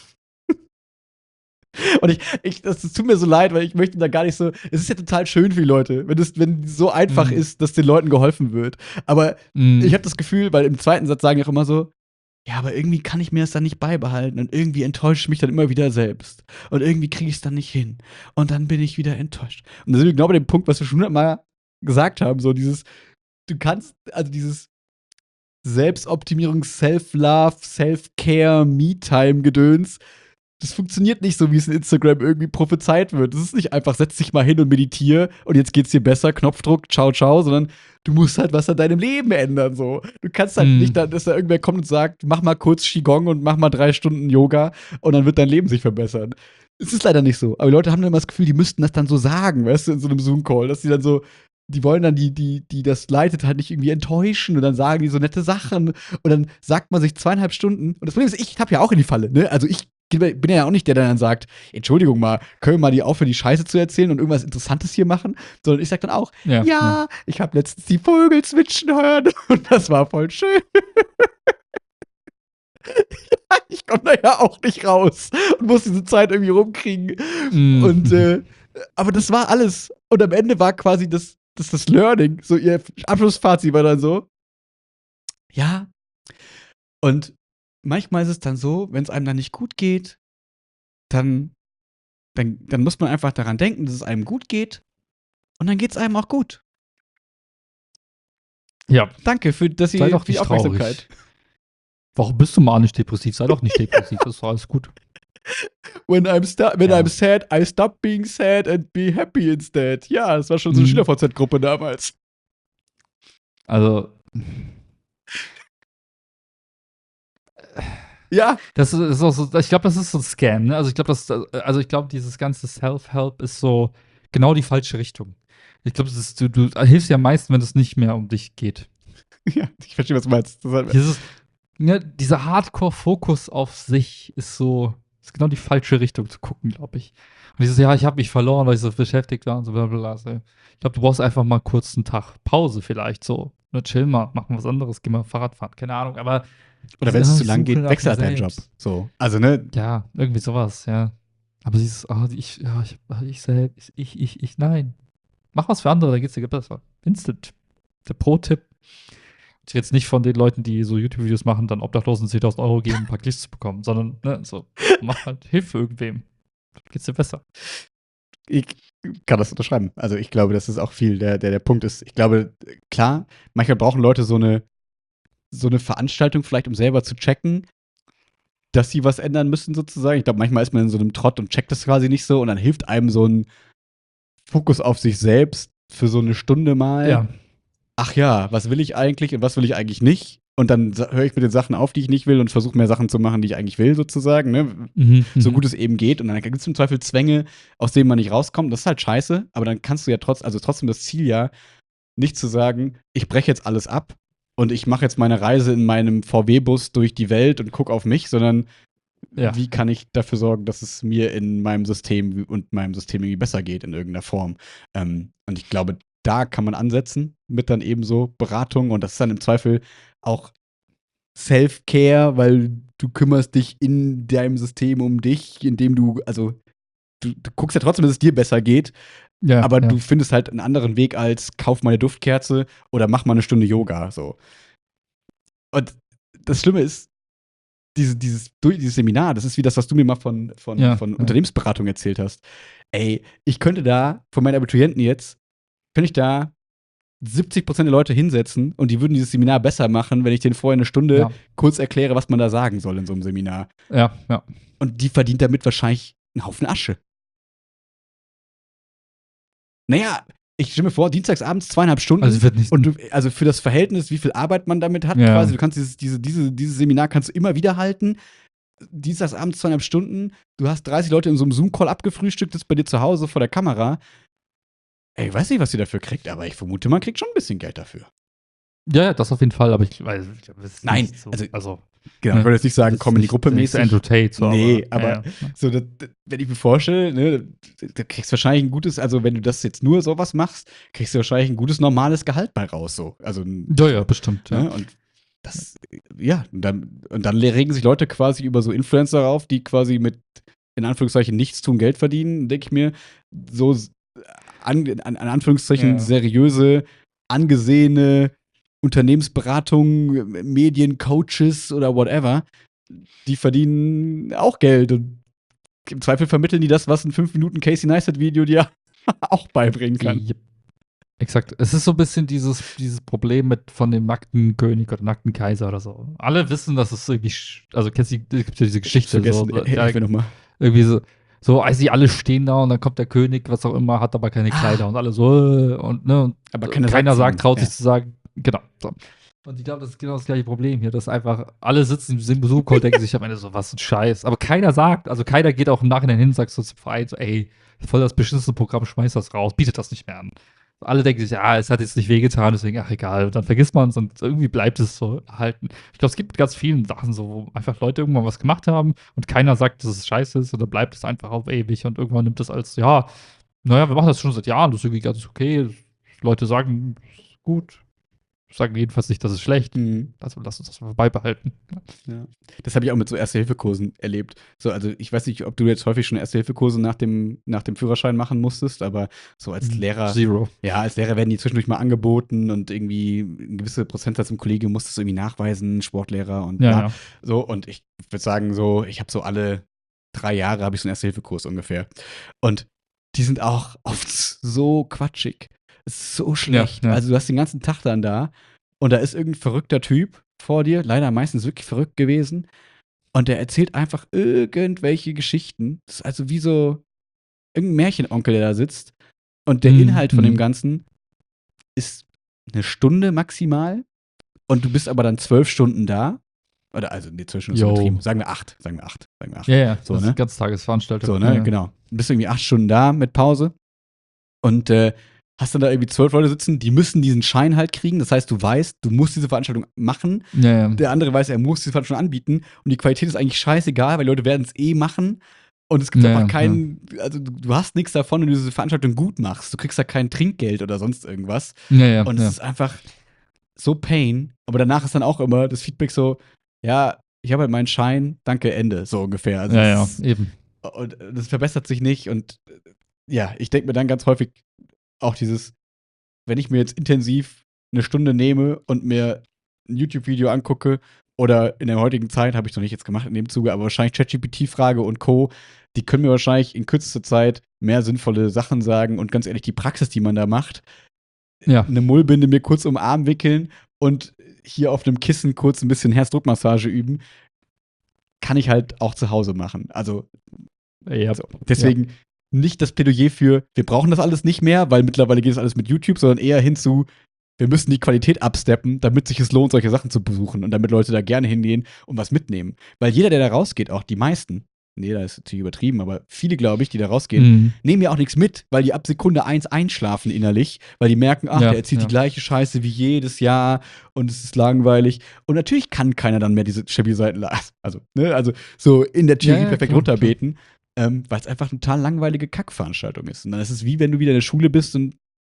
Und ich, ich, das, das tut mir so leid, weil ich möchte da gar nicht so. Es ist ja total schön für die Leute, wenn es wenn es so einfach Mm, ist, dass den Leuten geholfen wird. Aber ich mm, habe das Gefühl, weil im zweiten Satz sagen die auch immer so, ja, aber irgendwie kann ich mir das dann nicht beibehalten und irgendwie enttäusche ich mich dann immer wieder selbst. Und irgendwie kriege ich es dann nicht hin. Und dann bin ich wieder enttäuscht. Und da sind wir genau bei dem Punkt, was wir schon hundertmal gesagt haben, so dieses, du kannst, also dieses Selbstoptimierung, Self-Love, Self-Care, Me-Time-Gedöns, das funktioniert nicht so, wie es in Instagram irgendwie prophezeit wird. Das ist nicht einfach, setz dich mal hin und meditiere und jetzt geht's dir besser, Knopfdruck, ciao, ciao, sondern du musst halt was an deinem Leben ändern, so. Du kannst halt mm. nicht, da, dass da irgendwer kommt und sagt, mach mal kurz Qigong und mach mal drei Stunden Yoga und dann wird dein Leben sich verbessern. Es ist leider nicht so. Aber die Leute haben dann immer das Gefühl, die müssten das dann so sagen, weißt du, in so einem Zoom-Call, dass die dann so, die wollen dann die, die, die das leitet, halt nicht irgendwie enttäuschen und dann sagen die so nette Sachen und dann sagt man sich zweieinhalb Stunden und das Problem ist, ich tapp ja auch in die Falle, ne? Also ich bin ja auch nicht der, der dann sagt, Entschuldigung mal, können wir mal die aufhören, die Scheiße zu erzählen und irgendwas Interessantes hier machen, sondern ich sag dann auch, Ja, ja. ja, ich habe letztens die Vögel zwitschern hören und das war voll schön. Ich komme da ja auch nicht raus und muss diese Zeit irgendwie rumkriegen. Mhm. Und, äh, aber das war alles. Und am Ende war quasi das, das, das Learning. So, ihr Abschlussfazit war dann so. Ja. Und manchmal ist es dann so, wenn es einem dann nicht gut geht, dann, dann, dann muss man einfach daran denken, dass es einem gut geht. Und dann geht es einem auch gut. Ja, Danke für, dass sei ihr, doch für die nicht Aufmerksamkeit. traurig. Warum bist du manisch-depressiv? Sei doch nicht depressiv, das ist doch alles gut. When I'm, sta- when Ja. I'm sad, I stop being sad and be happy instead. Ja, das war schon so eine Mhm. Schüler-V Z-Gruppe damals. Also, Ja. das ist, ist auch so, ich glaube, das ist so ein Scam, ne? Also ich glaube, das, also ich glaube, dieses ganze Self-Help ist so genau die falsche Richtung. Ich glaube, du, du hilfst ja am meisten, wenn es nicht mehr um dich geht. Ja, ich verstehe, was du meinst. Das hat, Dieses, ne, dieser Hardcore-Fokus auf sich ist so, ist genau die falsche Richtung zu gucken, glaube ich. Und dieses, ja, ich habe mich verloren, weil ich so beschäftigt war und so bla bla bla. So. Ich glaube, du brauchst einfach mal kurz einen Tag Pause vielleicht so. Ne, chill mal, mach mal was anderes, geh mal Fahrrad fahren, keine Ahnung, aber oder wenn es ja, zu lang Suche geht, nach wechsel mir halt deinen Job. selbst. So. Also, ne? Ja, irgendwie sowas, ja. Aber dieses, ah, ich, ja, ich, ah, ich selbst, ich, ich, ich, nein. Mach was für andere, dann geht's dir besser. Instant. Der Pro-Tipp. Ich rede jetzt nicht von den Leuten, die so YouTube-Videos machen, dann Obdachlosen zehntausend Euro geben, um ein paar Klicks zu bekommen, sondern, ne, so, mach halt, hilf irgendwem. Dann geht's dir besser. Ich kann das unterschreiben. Also, ich glaube, das ist auch viel der, der, der Punkt ist. Ich glaube, klar, manchmal brauchen Leute so eine, so eine Veranstaltung vielleicht, um selber zu checken, dass sie was ändern müssen, sozusagen. Ich glaube, manchmal ist man in so einem Trott und checkt das quasi nicht so und dann hilft einem so ein Fokus auf sich selbst für so eine Stunde mal. Ja. Ach ja, was will ich eigentlich und was will ich eigentlich nicht? Und dann höre ich mit den Sachen auf, die ich nicht will und versuche mehr Sachen zu machen, die ich eigentlich will, sozusagen, ne? Mhm, So mhm. gut es eben geht. Und dann gibt es im Zweifel Zwänge, aus denen man nicht rauskommt. Das ist halt scheiße, aber dann kannst du ja trotz, also trotzdem das Ziel ja, nicht zu sagen, ich breche jetzt alles ab und ich mache jetzt meine Reise in meinem V W-Bus durch die Welt und gucke auf mich, sondern Ja. wie kann ich dafür sorgen, dass es mir in meinem System und meinem System irgendwie besser geht in irgendeiner Form. Ähm, und ich glaube, da kann man ansetzen mit dann eben so Beratung und das ist dann im Zweifel auch Self-Care, weil du kümmerst dich in deinem System um dich, indem du, also du, du guckst ja trotzdem, dass es dir besser geht, Ja, aber ja. du findest halt einen anderen Weg als kauf mal eine Duftkerze oder mach mal eine Stunde Yoga, so. Und das Schlimme ist, diese, dieses, dieses Seminar, das ist wie das, was du mir mal von, von, Ja, von ja. Unternehmensberatung erzählt hast. Ey, ich könnte da, von meinen Abiturienten jetzt, könnte ich da siebzig Prozent der Leute hinsetzen und die würden dieses Seminar besser machen, wenn ich denen vorher eine Stunde Ja. kurz erkläre, was man da sagen soll in so einem Seminar. Ja, ja. Und die verdient damit wahrscheinlich einen Haufen Asche. Naja, ich stelle mir vor, dienstagsabends zweieinhalb Stunden. Also wird nicht. Und du, also für das Verhältnis, wie viel Arbeit man damit hat, Ja. quasi, du kannst dieses, diese, diese, dieses Seminar kannst du immer wieder halten. Dienstagsabends zweieinhalb Stunden, du hast dreißig Leute in so einem Zoom-Call abgefrühstückt, ist bei dir zu Hause vor der Kamera. Ey, ich weiß nicht, was ihr dafür kriegt, aber ich vermute, man kriegt schon ein bisschen Geld dafür. Ja, ja, das auf jeden Fall, aber ich weiß, ich weiß Nein, nicht so, also- also Genau, Ne? ich wollte jetzt nicht sagen, das komm in die ist Gruppe nicht mäßig. Andrew Tate, so, Nee, aber, aber- ja, ja. So, das, das, wenn ich mir vorstelle, ne, du kriegst wahrscheinlich ein gutes, also wenn du das jetzt nur sowas machst, kriegst du wahrscheinlich ein gutes normales Gehalt bei raus, so. Also, Ja, ja, bestimmt, ja. ne, und das, ja, und dann, und dann regen sich Leute quasi über so Influencer auf, die quasi mit, in Anführungszeichen, nichts tun, Geld verdienen, denke ich mir, so, an, an, an Anführungszeichen, Ja. seriöse, angesehene Unternehmensberatung, Mediencoaches oder whatever, die verdienen auch Geld und im Zweifel vermitteln die das, was ein fünf Minuten Casey Neistat-Video dir auch beibringen kann. Yep. Exakt. Es ist so ein bisschen dieses, dieses Problem mit von dem nackten König oder nackten Kaiser oder so. Alle wissen, dass es irgendwie, sch- also kennst du, es gibt ja diese Geschichte, Vergessen, so, äh, ja, hilf mir noch mal. irgendwie so, so, als sie alle stehen da und dann kommt der König, was auch immer, hat aber keine Ah. Kleider und alle so, äh, und ne, und Aber keiner, keiner sagt's sagt, ihm. traut Ja. sich zu sagen, genau. So. Und ich glaube, das ist genau das gleiche Problem hier, dass einfach alle sitzen im Zoom-Call, denken sich am Ende so, was ein Scheiß. Aber keiner sagt, also keiner geht auch im Nachhinein hin und sagt so zum Verein, so, ey, voll das beschissene Programm, schmeiß das raus, bietet das nicht mehr an. Alle denken sich, ja, es hat jetzt nicht wehgetan, deswegen, ach egal. Und dann vergisst man es und irgendwie bleibt es so erhalten. Ich glaube, es gibt ganz vielen Sachen so, wo einfach Leute irgendwann was gemacht haben und keiner sagt, dass es scheiße ist, oder bleibt es einfach auf ewig und irgendwann nimmt es als, ja, naja, wir machen das schon seit Jahren, das ist irgendwie ganz okay. Leute sagen, ist gut. sagen jedenfalls nicht, das ist schlecht. Mhm. Also lass uns das mal beibehalten. Ja. Das habe ich auch mit so Erste-Hilfe-Kursen erlebt. So, also ich weiß nicht, ob du jetzt häufig schon Erste-Hilfe-Kurse nach dem, nach dem Führerschein machen musstest, aber so als Lehrer, Zero. ja, als Lehrer werden die zwischendurch mal angeboten und irgendwie ein gewisser Prozentsatz im Kollegium musstest du irgendwie nachweisen, Sportlehrer und Ja, bla. ja. So, und ich würde sagen, so, ich habe so alle drei Jahre habe ich so einen Erste-Hilfe-Kurs ungefähr. Und die sind auch oft so quatschig. Es ist so schlecht. Ja, ja. Also du hast den ganzen Tag dann da und da ist irgendein verrückter Typ vor dir, leider meistens wirklich verrückt gewesen. Und der erzählt einfach irgendwelche Geschichten. Das ist also wie so irgendein Märchenonkel, der da sitzt. Und der Mhm, Inhalt von dem mhm. Ganzen ist eine Stunde maximal. Und du bist aber dann zwölf Stunden da. Oder also, nee, zwölf Stunden ist Jo. übertrieben. Sagen wir acht. Sagen wir acht. Sagen wir acht. Ja, ja, So, das ne? ist Ganztagesveranstaltung. So, ne? Ja. Genau. Du bist irgendwie acht Stunden da mit Pause. Und äh, hast dann da irgendwie zwölf Leute sitzen, die müssen diesen Schein halt kriegen. Das heißt, du weißt, du musst diese Veranstaltung machen. Ja, ja. Der andere weiß, er muss diese Veranstaltung anbieten. Und die Qualität ist eigentlich scheißegal, weil die Leute werden es eh machen. Und es gibt Ja, einfach ja. keinen, also du, du hast nichts davon, wenn du diese Veranstaltung gut machst. Du kriegst da kein Trinkgeld oder sonst irgendwas. Ja, ja, Und es ja. ist einfach so Pain. Aber danach ist dann auch immer das Feedback so, ja, ich habe halt meinen Schein, danke, Ende, so ungefähr. Also Ja, das ja, ist- eben. und das verbessert sich nicht. Und äh, ja, ich denke mir dann ganz häufig auch dieses, wenn ich mir jetzt intensiv eine Stunde nehme und mir ein YouTube-Video angucke oder in der heutigen Zeit, habe ich noch nicht jetzt gemacht in dem Zuge, aber wahrscheinlich ChatGPT-Frage und Co., die können mir wahrscheinlich in kürzester Zeit mehr sinnvolle Sachen sagen und ganz ehrlich, die Praxis, die man da macht, Ja. eine Mullbinde mir kurz um den Arm wickeln und hier auf einem Kissen kurz ein bisschen Herzdruckmassage üben, kann ich halt auch zu Hause machen. Also Ja. so. Deswegen nicht das Plädoyer für, wir brauchen das alles nicht mehr, weil mittlerweile geht es alles mit YouTube, sondern eher hinzu, wir müssen die Qualität absteppen, damit sich es lohnt, solche Sachen zu besuchen und damit Leute da gerne hingehen und was mitnehmen. Weil jeder, der da rausgeht, auch die meisten, nee, das ist natürlich übertrieben, aber viele, glaube ich, die da rausgehen, Mhm. nehmen ja auch nichts mit, weil die ab Sekunde eins einschlafen innerlich, weil die merken, ach, Ja, der erzählt ja. die gleiche Scheiße wie jedes Jahr und es ist langweilig. Und natürlich kann keiner dann mehr diese Stabilseiten, also, ne, also so in der Theorie Ja, ja, perfekt klar, runterbeten, ähm, weil es einfach eine total langweilige Kackveranstaltung ist. Und dann ist es wie wenn du wieder in der Schule bist und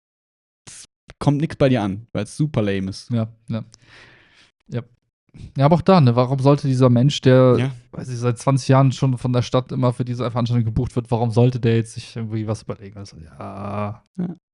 es kommt nichts bei dir an, weil es super lame ist. Ja, ja. Ja. Ja, aber auch da, ne, warum sollte dieser Mensch, der, Ja. weiß ich, seit zwanzig Jahren schon von der Stadt immer für diese Veranstaltung gebucht wird, warum sollte der jetzt sich irgendwie was überlegen? Also, ja,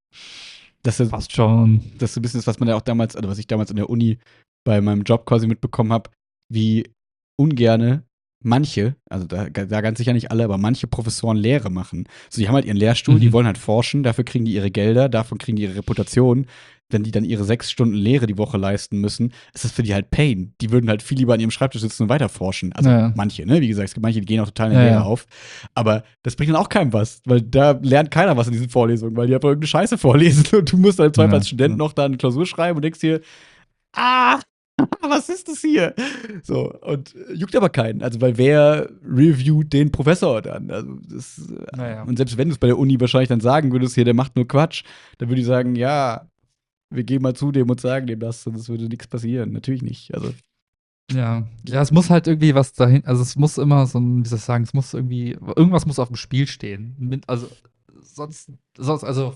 Das ist, passt schon. das ist so ein bisschen das, was man ja auch damals, also was ich damals in der Uni bei meinem Job quasi mitbekommen habe, wie ungerne manche, also da, da ganz sicher nicht alle, aber manche Professoren Lehre machen. So, die haben halt ihren Lehrstuhl, Mhm. die wollen halt forschen, dafür kriegen die ihre Gelder, davon kriegen die ihre Reputation. Wenn die dann ihre sechs Stunden Lehre die Woche leisten müssen, ist das für die halt Pain. Die würden halt viel lieber an ihrem Schreibtisch sitzen und weiter forschen. Also Ja, ja. manche, ne? Wie gesagt, es gibt manche, die gehen auch total in der Ja, Lehre ja. auf. Aber das bringt dann auch keinem was, weil da lernt keiner was in diesen Vorlesungen, weil die einfach irgendeine Scheiße vorlesen und du musst dann im Zweifel Ja, als Student ja. noch da eine Klausur schreiben und denkst dir, ah, was ist das hier? So, und äh, juckt aber keinen. Also, weil wer reviewt den Professor dann? Also, das, äh, Naja. Und selbst wenn du es bei der Uni wahrscheinlich dann sagen würdest, hier, der macht nur Quatsch, dann würde ich sagen, ja, wir gehen mal zu dem und sagen dem das, sonst würde nichts passieren. Natürlich nicht. Also, Ja. Ja, es muss halt irgendwie was dahin, also es muss immer so ein, wie soll ich sagen, es muss irgendwie, irgendwas muss auf dem Spiel stehen. Mit, also, sonst, sonst, also,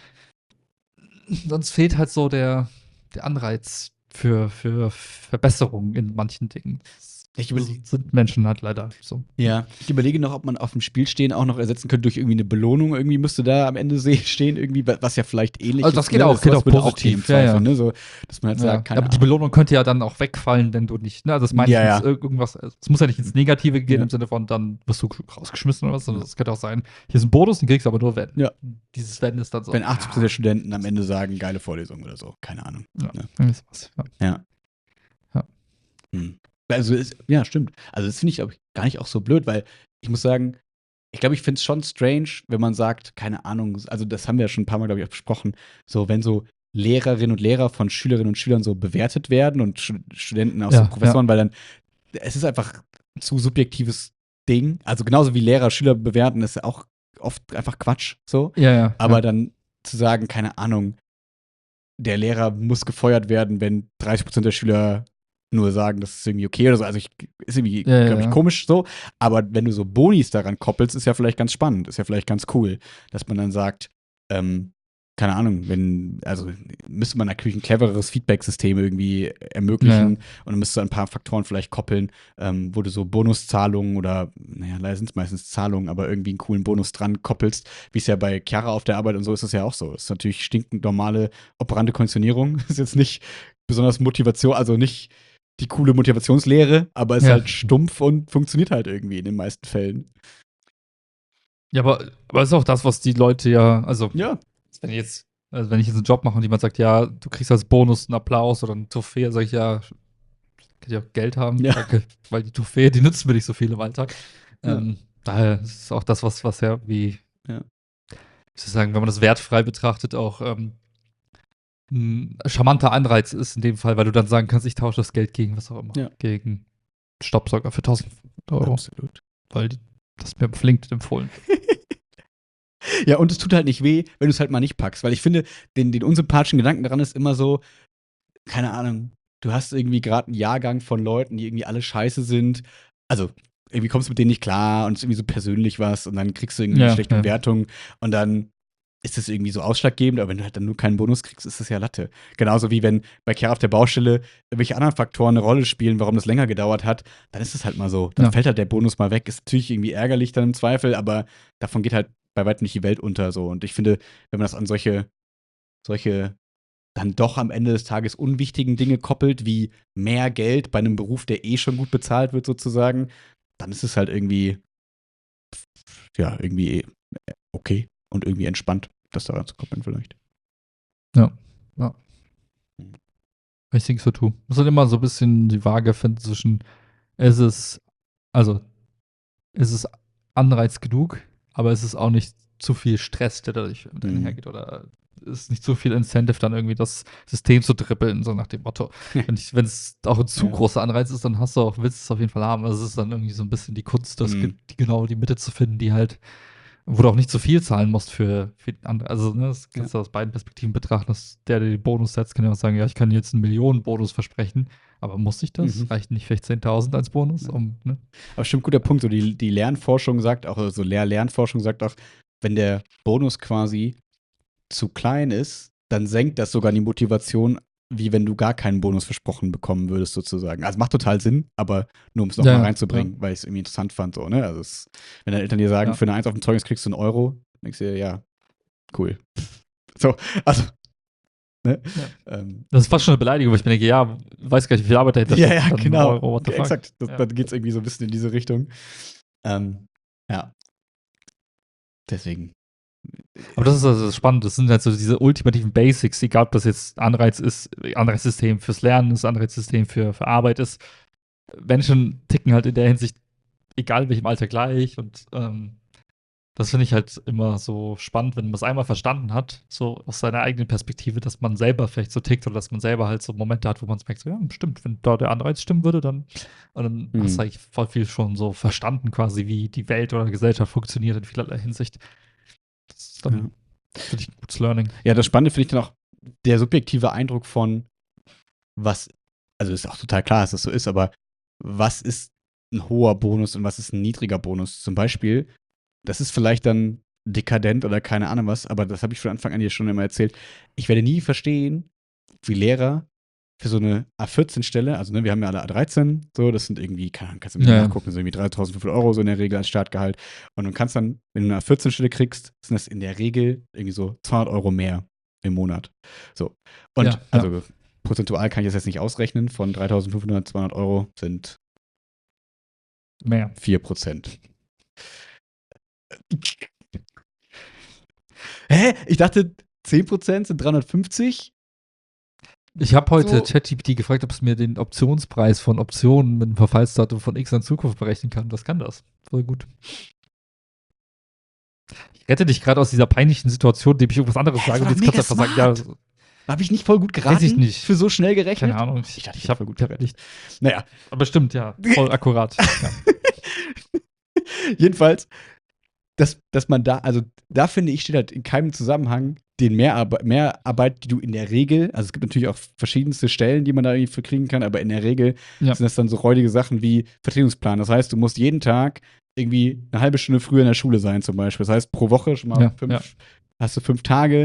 sonst fehlt halt so der, der Anreiz für, für Verbesserung in manchen Dingen. ich Das überlege, sind Menschen halt leider so. ja, ich überlege noch, ob man auf dem Spiel stehen auch noch ersetzen könnte durch irgendwie eine Belohnung. Irgendwie müsste da am Ende se- stehen, irgendwie, wa- was ja vielleicht ähnlich Also das ist. geht ne? auch, geht sowas auch würde positiv, gehen im ja, Zweifel, ja. Ne? So, dass man halt Ja. sagt, keine Aber die Ahnung. Belohnung könnte ja dann auch wegfallen, wenn du nicht, ne? Also das meine Ja, ich ja. ins ir- irgendwas, es muss ja nicht ins Negative gehen Ja. im Sinne von, dann wirst du rausgeschmissen oder was, sondern Ja. es könnte auch sein, hier ist ein Bonus, den kriegst du aber nur, wenn. Ja. Dieses Wenn ist dann so. Wenn achtzig Prozent der Studenten am Ende sagen, geile Vorlesung oder so. Keine Ahnung. Ja, Ne? irgendwie sowas, ja. Ja. Ja. Hm. Also, ist, ja, stimmt. Also, das finde ich, glaube ich, gar nicht auch so blöd, weil ich muss sagen, ich glaube, ich finde es schon strange, wenn man sagt, keine Ahnung, also, das haben wir ja schon ein paar Mal, glaube ich, auch besprochen, so, wenn so Lehrerinnen und Lehrer von Schülerinnen und Schülern so bewertet werden und Stu- Studenten aus Ja, so Professoren, weil dann, es ist einfach zu subjektives Ding. Also, genauso wie Lehrer Schüler bewerten, ist ja auch oft einfach Quatsch, so. Ja, ja. Aber ja. dann zu sagen, keine Ahnung, der Lehrer muss gefeuert werden, wenn dreißig Prozent der Schüler nur sagen, das ist irgendwie okay oder so. Also ich, ist irgendwie, Ja, ja, glaube ich, ja. komisch so. Aber wenn du so Bonis daran koppelst, ist ja vielleicht ganz spannend, ist ja vielleicht ganz cool, dass man dann sagt, ähm, keine Ahnung, wenn, also müsste man natürlich ein clevereres Feedback-System irgendwie ermöglichen Ja. und dann müsste ein paar Faktoren vielleicht koppeln, ähm, wo du so Bonuszahlungen oder, naja, leider sind es meistens Zahlungen, aber irgendwie einen coolen Bonus dran koppelst, wie es ja bei Chiara auf der Arbeit und so ist es ja auch so. Das ist natürlich stinkend normale operante Konditionierung. Ist jetzt nicht besonders Motivation, also nicht die coole Motivationslehre, aber ist Ja. halt stumpf und funktioniert halt irgendwie in den meisten Fällen. Ja, aber, aber ist auch das, was die Leute ja, also Ja, wenn ich jetzt, also wenn ich jetzt einen Job mache und jemand sagt, ja, du kriegst als Bonus einen Applaus oder ein Trophäe, sage ich, ja, kann ich auch Geld haben, Ja. danke, weil die Trophäe, die nützen mir nicht so viel im Alltag. Ja. Ähm, daher ist es auch das, was, was ja wie, Ja. ich soll sagen, wenn man das wertfrei betrachtet, auch ähm, ein charmanter Anreiz ist in dem Fall, weil du dann sagen kannst, ich tausche das Geld gegen was auch immer. Ja. Gegen Staubsauger für tausend Euro, Absolut. weil die, das mir auf LinkedIn empfohlen. Ja, und es tut halt nicht weh, wenn du es halt mal nicht packst. Weil ich finde, den, den unsympathischen Gedanken daran ist immer so, keine Ahnung, du hast irgendwie gerade einen Jahrgang von Leuten, die irgendwie alle scheiße sind. Also, irgendwie kommst du mit denen nicht klar und es ist irgendwie so persönlich was und dann kriegst du irgendwie Ja, eine schlechte ja. Bewertung und dann ist das irgendwie so ausschlaggebend, aber wenn du halt dann nur keinen Bonus kriegst, ist das ja Latte. Genauso wie wenn bei Chiara auf der Baustelle irgendwelche anderen Faktoren eine Rolle spielen, warum das länger gedauert hat, dann ist es halt mal so. Dann Ja. fällt halt der Bonus mal weg. Ist natürlich irgendwie ärgerlich dann im Zweifel, aber davon geht halt bei weitem nicht die Welt unter so. Und ich finde, wenn man das an solche, solche dann doch am Ende des Tages unwichtigen Dinge koppelt, wie mehr Geld bei einem Beruf, der eh schon gut bezahlt wird, sozusagen, dann ist es halt irgendwie, ja, irgendwie eh okay und irgendwie entspannt, das daran zu koppeln vielleicht. Ja. Ja. Ich denke so tue. Muss halt immer so ein bisschen die Waage finden zwischen, ist es, also, ist es Anreiz genug, aber ist es auch nicht zu viel Stress, der dadurch mit Mhm. einhergeht, oder ist nicht zu viel Incentive, dann irgendwie das System zu dribbeln, so nach dem Motto. Wenn ich- wenn es auch ein zu Ja. großer Anreiz ist, dann hast du auch, willst du es auf jeden Fall haben. Also es ist dann irgendwie so ein bisschen die Kunst, das Mhm. ge- die, genau die Mitte zu finden, die halt, wo du auch nicht zu viel zahlen musst für, für die andere. Also, ne, das kannst du aus beiden Perspektiven betrachten. Dass der, der den Bonus setzt, kann ja auch sagen, ja, ich kann jetzt einen Millionen-Bonus versprechen, aber muss ich das? Mhm. Reicht nicht vielleicht zehntausend als Bonus? Ja. Um, ne? Aber stimmt, guter Punkt. So die, die Lernforschung sagt auch, also Lehr-Lernforschung sagt auch, wenn der Bonus quasi zu klein ist, dann senkt das sogar die Motivation, wie wenn du gar keinen Bonus versprochen bekommen würdest, sozusagen. Also macht total Sinn, aber nur um es nochmal Ja, ja, reinzubringen, weil ich es irgendwie interessant fand. So, ne? Also es, wenn deine Eltern dir sagen, Ja. für eine Eins auf dem Zeugnis kriegst du einen Euro, denkst du dir, ja, cool. So, also, ne? Ja. Ähm, Das ist fast schon eine Beleidigung, weil ich mir denke, ja, weiß gar nicht, wie viel Arbeit dahinter ja, steckt. ja, Dann genau. Euro, what the fuck? Exakt. Das, Ja. Dann geht es irgendwie so ein bisschen in diese Richtung. Ähm, ja. Deswegen. Aber das ist also das Spannende. Das sind halt so diese ultimativen Basics, egal ob das jetzt Anreiz ist, Anreizsystem fürs Lernen ist, Anreizsystem für, für Arbeit ist. Menschen ticken halt in der Hinsicht, egal in welchem Alter, gleich. Und ähm, das finde ich halt immer so spannend, wenn man es einmal verstanden hat, so aus seiner eigenen Perspektive, dass man selber vielleicht so tickt oder dass man selber halt so Momente hat, wo man es merkt, so, ja, stimmt, wenn da der Anreiz stimmen würde, dann, und dann Mhm. hast du eigentlich voll viel schon so verstanden, quasi, wie die Welt oder Gesellschaft funktioniert in vielerlei Hinsicht. Das ist dann, Ja. finde ich, ein gutes Learning. Ja, das Spannende finde ich dann auch der subjektive Eindruck von, was, also ist auch total klar, dass das so ist, aber was ist ein hoher Bonus und was ist ein niedriger Bonus? Zum Beispiel, das ist vielleicht dann dekadent oder keine Ahnung was, aber das habe ich von Anfang an hier schon immer erzählt. Ich werde nie verstehen, wie Lehrer für so eine A vierzehn Stelle, also ne, wir haben ja alle A dreizehn, so, das sind irgendwie, keine Ahnung, kannst du mir Ja, ja. nachgucken, so irgendwie dreitausendfünfhundert Euro so in der Regel als Startgehalt. Und du kannst dann, wenn du eine A vierzehn Stelle kriegst, sind das in der Regel irgendwie so zweihundert Euro mehr im Monat. So. Und Ja, also prozentual kann ich das jetzt nicht ausrechnen, von dreitausendfünfhundert, zweihundert Euro sind Mehr. vier Prozent. Hä? Ich dachte, zehn Prozent sind dreihundertfünfzig? Ich habe heute So. ChatGPT gefragt, ob es mir den Optionspreis von Optionen mit einem Verfallsdatum von X in Zukunft berechnen kann. Das kann das. Voll gut. Ich rette dich gerade aus dieser peinlichen Situation, indem ich irgendwas anderes Hä, das sage. war Und doch jetzt kannst du mega einfach sagen, smart. ja, Habe ich nicht voll gut geraten? Weiß ich nicht. Für so schnell gerechnet? keine Ahnung. Ich dachte, ich ich hab habe voll gut hab gerechnet. nicht. Naja, Aber stimmt, ja. Voll akkurat. Ja. jedenfalls, dass, dass man da, also da finde ich, steht halt in keinem Zusammenhang den Mehrarbeit, Mehrarbeit, die du in der Regel, also es gibt natürlich auch verschiedenste Stellen, die man da irgendwie für kriegen kann, aber in der Regel Ja. sind das dann so räudige Sachen wie Vertretungsplan. Das heißt, du musst jeden Tag irgendwie eine halbe Stunde früher in der Schule sein, zum Beispiel. Das heißt, pro Woche schon mal Ja, fünf, ja. hast du fünf Tage,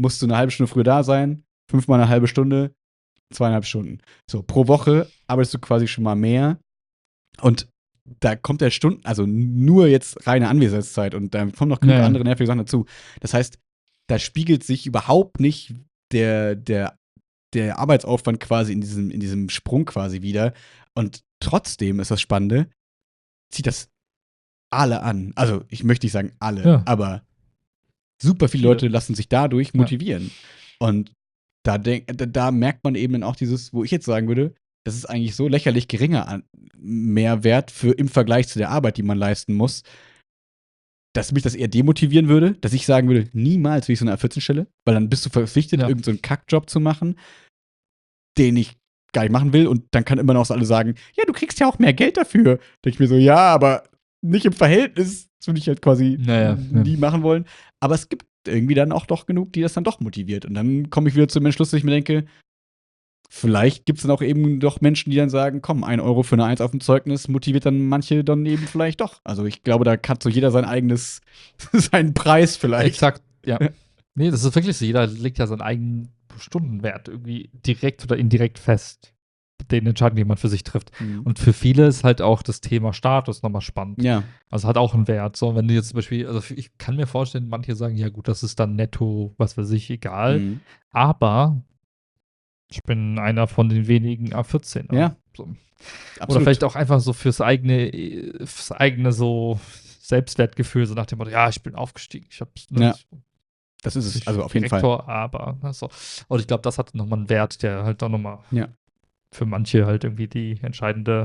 musst du eine halbe Stunde früher da sein, fünfmal eine halbe Stunde, zweieinhalb Stunden. So, pro Woche arbeitest du quasi schon mal mehr und da kommt der Stunden, also nur jetzt reine Anwesenheitszeit und da kommen noch genug Ja, ja. andere nervige Sachen dazu. Das heißt, da spiegelt sich überhaupt nicht der, der, der Arbeitsaufwand quasi in diesem, in diesem Sprung quasi wieder. Und trotzdem ist das Spannende, zieht das alle an. Also ich möchte nicht sagen alle, Ja. aber super viele Viele. Leute lassen sich dadurch Ja. motivieren. Und da, denk, da, da merkt man eben dann auch dieses, wo ich jetzt sagen würde, das ist eigentlich so lächerlich geringer an Mehrwert für im Vergleich zu der Arbeit, die man leisten muss, dass mich das eher demotivieren würde, dass ich sagen würde, niemals will ich so eine A vierzehn Stelle, weil dann bist du verpflichtet, Ja. irgendeinen so Kackjob zu machen, den ich gar nicht machen will und dann kann immer noch so alle sagen, ja, du kriegst ja auch mehr Geld dafür. Denke ich mir so, ja, aber nicht im Verhältnis, das würde ich halt quasi Naja, nie machen wollen. Aber es gibt irgendwie dann auch doch genug, die das dann doch motiviert. Und dann komme ich wieder zu dem Entschluss, dass ich mir denke, vielleicht gibt es dann auch eben doch Menschen, die dann sagen, komm, ein Euro für eine Eins auf dem Zeugnis motiviert dann manche dann eben vielleicht doch. Also ich glaube, da hat so jeder sein eigenes, seinen Preis vielleicht. Exakt, ja. Nee, das ist wirklich so. Jeder legt ja seinen eigenen Stundenwert irgendwie direkt oder indirekt fest. Den Entscheidungen, die man für sich trifft. Mhm. Und für viele ist halt auch das Thema Status nochmal spannend. Ja. Also hat auch einen Wert. So, wenn du jetzt zum Beispiel, also ich kann mir vorstellen, manche sagen, ja gut, das ist dann netto, was weiß ich, egal. Mhm. Aber ich bin einer von den wenigen A vierzehn. Ja. So. Oder Absolut. vielleicht auch einfach so fürs eigene, fürs eigene so Selbstwertgefühl, so nach dem Motto, ja, ich bin aufgestiegen. Ich habe Ja. Das ist es, also auf jeden Fall. Direktor, aber ne, so. Und ich glaube, das hat nochmal einen Wert, der halt auch nochmal Ja. für manche halt irgendwie die entscheidende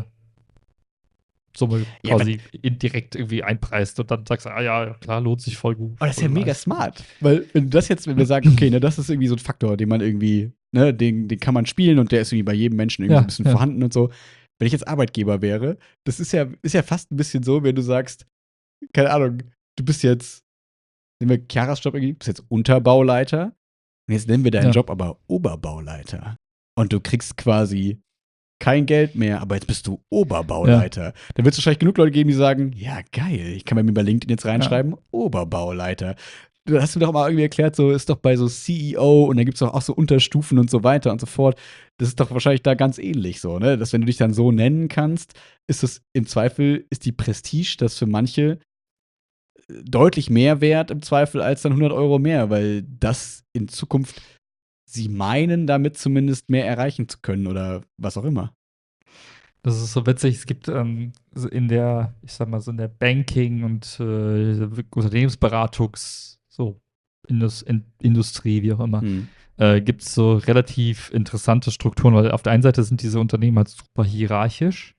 Summe Ja, quasi indirekt irgendwie einpreist und dann sagst du, ah ja, klar, lohnt sich voll gut. Aber das ist ja voll mega nice. smart. Weil, wenn du das jetzt, wenn wir sagen, okay, ne, das ist irgendwie so ein Faktor, den man irgendwie, ne, den, den kann man spielen und der ist irgendwie bei jedem Menschen irgendwie Ja, so ein bisschen ja. vorhanden und so. Wenn ich jetzt Arbeitgeber wäre, das ist ja, ist ja fast ein bisschen so, wenn du sagst, keine Ahnung, du bist jetzt, nehmen wir Chiaras Job irgendwie, du bist jetzt Unterbauleiter und jetzt nennen wir deinen Ja. Job aber Oberbauleiter. Und du kriegst quasi kein Geld mehr, aber jetzt bist du Oberbauleiter. Dann wird es wahrscheinlich genug Leute geben, die sagen, ja, geil, ich kann bei mir bei LinkedIn jetzt reinschreiben, Oberbauleiter. Da hast du doch mal irgendwie erklärt, so ist doch bei so C E O und da gibt es doch auch so Unterstufen und so weiter und so fort. Das ist doch wahrscheinlich da ganz ähnlich so, ne? Dass wenn du dich dann so nennen kannst, ist es im Zweifel, ist die Prestige, das für manche deutlich mehr wert im Zweifel als dann hundert Euro mehr, weil das in Zukunft sie meinen, damit zumindest mehr erreichen zu können oder was auch immer. Das ist so witzig. Es gibt ähm, so in der, ich sag mal, so in der Banking- und äh, Unternehmensberatungs-, so Indus in Industrie, wie auch immer, Hm. äh, gibt es so relativ interessante Strukturen, weil auf der einen Seite sind diese Unternehmen halt super hierarchisch.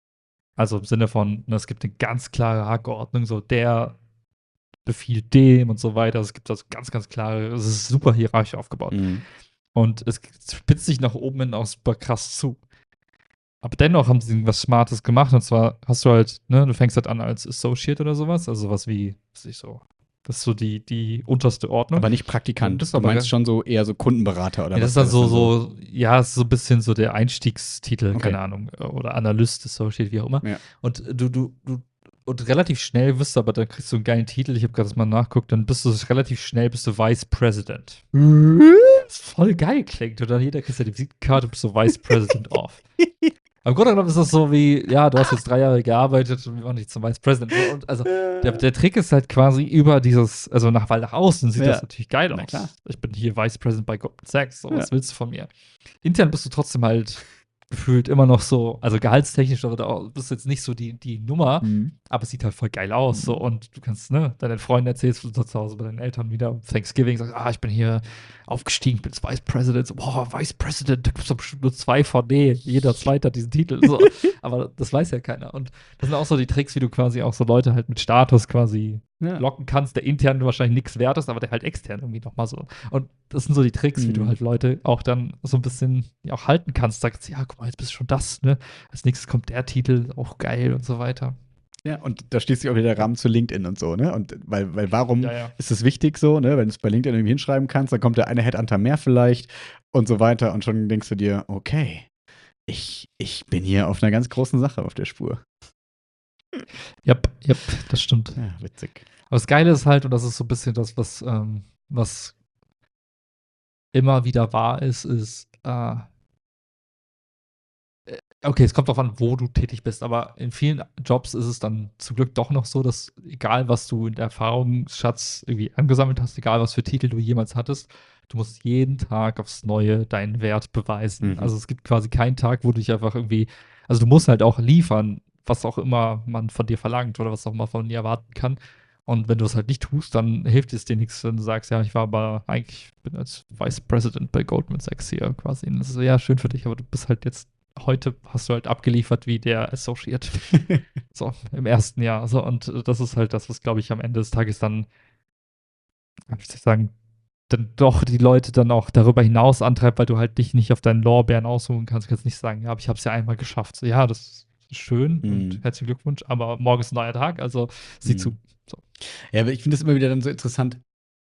Also im Sinne von, ne, es gibt eine ganz klare Hackordnung, so der befiehlt dem und so weiter. Es gibt also ganz, ganz klare, es ist super hierarchisch aufgebaut. Hm. Und es spitzt sich nach oben hin auch super krass zu. Aber dennoch haben sie was Smartes gemacht. Und zwar hast du halt, ne, du fängst halt an als Associate oder sowas. Also sowas wie, was ich so, das ist so die, die unterste Ordnung. Aber nicht Und Praktikant. das Du aber meinst ge- schon so eher so Kundenberater oder Ja, das was? ist dann wäre so, so, ja, es ist so ein bisschen so der Einstiegstitel, Okay. keine Ahnung. Oder Analyst, Associate, wie auch immer. Ja. Und du, du, du, und relativ schnell wirst du, aber dann kriegst du einen geilen Titel, ich habe gerade das mal nachgeguckt, dann bist du relativ schnell, bist du Vice President. Was voll geil klingt. Und dann jeder kriegt ja die Visitenkarte, bist du Vice President of. Am Grunde genommen ist das so wie, ja, du hast jetzt drei Jahre gearbeitet und wir waren nicht zum Vice President. Und also der, der Trick ist halt quasi über dieses, also nach, weil nach außen sieht Ja. das natürlich geil Na aus. klar. Ich bin hier Vice President bei Goldman Sachs, so, was Ja. willst du von mir? Intern bist du trotzdem halt gefühlt immer noch so, also gehaltstechnisch oder auch, bist jetzt nicht so die, die Nummer, Mhm. aber es sieht halt voll geil aus. So, und du kannst, ne, deinen Freunden erzählst, du zu Hause bei deinen Eltern wieder Thanksgiving, sagst, ah, ich bin hier aufgestiegen, ich bin jetzt Vice President. So, boah, Vice President, da gibt es doch bestimmt nur zwei von, nee, jeder Zweite hat diesen Titel. So. Aber das weiß ja keiner. Und das sind auch so die Tricks, wie du quasi auch so Leute halt mit Status quasi Ja. locken kannst, der intern wahrscheinlich nichts wert ist, aber der halt extern irgendwie nochmal so. Und das sind so die Tricks, wie du Mhm. halt Leute auch dann so ein bisschen ja, auch halten kannst. Sagst, ja, guck mal, jetzt bist du schon das, ne? Als nächstes kommt der Titel, auch geil und so weiter. Ja, und da schließt sich auch wieder der Rahmen zu LinkedIn und so, ne? Und weil, weil warum Ja, ja. ist es wichtig so, ne? Wenn du es bei LinkedIn irgendwie hinschreiben kannst, dann kommt der eine Headhunter mehr vielleicht und so weiter und schon denkst du dir, okay, ich, ich bin hier auf einer ganz großen Sache auf der Spur. Yep, yep, das stimmt. Ja, witzig. Aber das Geile ist halt, und das ist so ein bisschen das, was, ähm, was immer wieder wahr ist, ist, äh äh, okay, es kommt drauf an, wo du tätig bist, aber in vielen Jobs ist es dann zum Glück doch noch so, dass egal, was du in der Erfahrungsschatz irgendwie angesammelt hast, egal was für Titel du jemals hattest, du musst jeden Tag aufs Neue deinen Wert beweisen. Mhm. Also es gibt quasi keinen Tag, wo du dich einfach irgendwie, also du musst halt auch liefern, was auch immer man von dir verlangt oder was auch immer von dir erwarten kann. Und wenn du es halt nicht tust, dann hilft es dir nichts, wenn du sagst, ja, ich war aber eigentlich, ich bin als Vice President bei Goldman Sachs hier quasi. Und das ist so, ja, schön für dich, aber du bist halt jetzt, heute hast du halt abgeliefert wie der Associate. So, im ersten Jahr. So, und das ist halt das, was, glaube ich, am Ende des Tages dann, wie soll ich sagen, dann doch die Leute dann auch darüber hinaus antreibt, weil du halt dich nicht auf deinen Lorbeeren ausruhen kannst. Du kannst nicht sagen, ja, aber ich habe es ja einmal geschafft. So, ja, das ist schön Mhm. und herzlichen Glückwunsch, aber morgen ist ein neuer Tag, also sieh Mhm. zu. So. Ja, aber ich finde das immer wieder dann so interessant.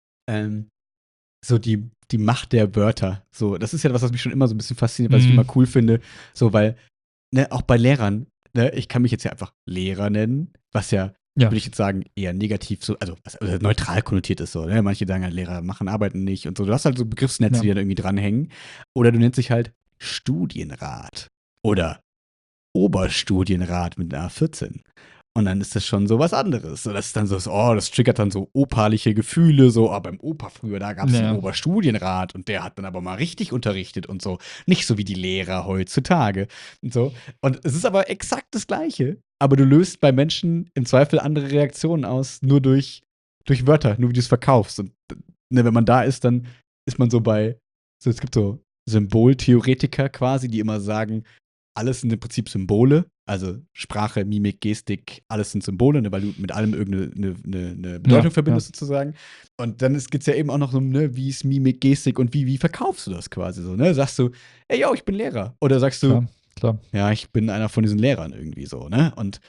Ähm, so die, die Macht der Wörter. So, das ist ja was, was mich schon immer so ein bisschen fasziniert, was ich Mhm. immer cool finde. So, weil, ne, auch bei Lehrern, ne, ich kann mich jetzt ja einfach Lehrer nennen, was ja, Ja. würde ich jetzt sagen, eher negativ so, also, was, also neutral konnotiert ist so, ne? Manche sagen halt, Lehrer machen, arbeiten nicht und so. Du hast halt so Begriffsnetze, Ja. die dann irgendwie dranhängen. Oder du nennst dich halt Studienrat. Oder Oberstudienrat mit einer vierzehn. Und dann ist das schon so was anderes. So, das ist dann so, oh, das triggert dann so operliche Gefühle, so, oh, beim Opa früher, da gab es Ja. einen Oberstudienrat und der hat dann aber mal richtig unterrichtet und so. Nicht so wie die Lehrer heutzutage und so. Und es ist aber exakt das Gleiche. Aber du löst bei Menschen im Zweifel andere Reaktionen aus, nur durch, durch Wörter, nur wie du es verkaufst. Und ne, wenn man da ist, dann ist man so bei, so, es gibt so Symboltheoretiker quasi, die immer sagen, alles sind im Prinzip Symbole, also Sprache, Mimik, Gestik, alles sind Symbole, ne, weil du mit allem irgendeine eine, eine, eine Bedeutung Ja, verbindest sozusagen. Und dann geht es ja eben auch noch so, ne, wie ist Mimik, Gestik und wie, wie verkaufst du das quasi so, ne? Sagst du, ey, yo, ich bin Lehrer. Oder sagst du, klar, klar. ja, ich bin einer von diesen Lehrern irgendwie so, ne? Und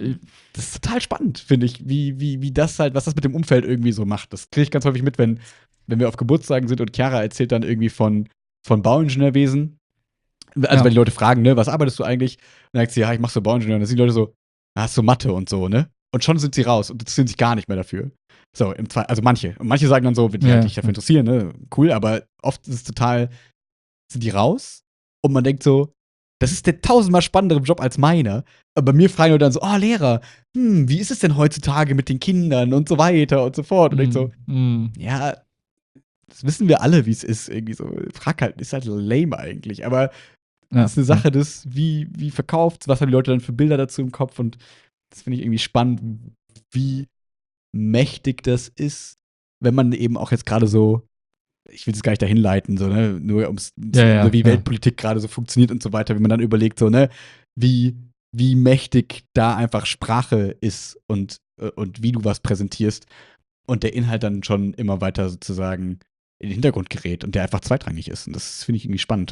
das ist total spannend, finde ich, wie, wie, wie das halt, was das mit dem Umfeld irgendwie so macht. Das kriege ich ganz häufig mit, wenn, wenn wir auf Geburtstagen sind und Chiara erzählt dann irgendwie von, von Bauingenieurwesen. Also, Ja. wenn die Leute fragen, ne, was arbeitest du eigentlich? Und dann sagt sie, ja, ich mach so Bauingenieur. Und dann sind die Leute so, ja, hast du Mathe und so, ne? Und schon sind sie raus und interessieren sich gar nicht mehr dafür. So, im Zwei, also manche. Und manche sagen dann so, wenn die Ja, halt dich dafür ja. interessieren, ne, cool, aber oft ist es total, sind die raus und man denkt so, das ist der tausendmal spannendere Job als meiner. Aber bei mir fragen Leute dann so, oh, Lehrer, hm, wie ist es denn heutzutage mit den Kindern und so weiter und so fort. Und denkt so, Mm, mm. ja, das wissen wir alle, wie es ist, irgendwie so. Frag halt, ist halt lame eigentlich. Aber Ja, das ist eine ja. Sache des, wie, wie verkauft, was haben die Leute dann für Bilder dazu im Kopf und das finde ich irgendwie spannend, wie mächtig das ist, wenn man eben auch jetzt gerade so, ich will es gar nicht dahin leiten, so, ne, nur ums, Ja, ja, so wie ja. Weltpolitik gerade so funktioniert und so weiter, wie man dann überlegt, so, ne, wie, wie mächtig da einfach Sprache ist und, äh, und wie du was präsentierst und der Inhalt dann schon immer weiter sozusagen in den Hintergrund gerät und der einfach zweitrangig ist. Und das finde ich irgendwie spannend.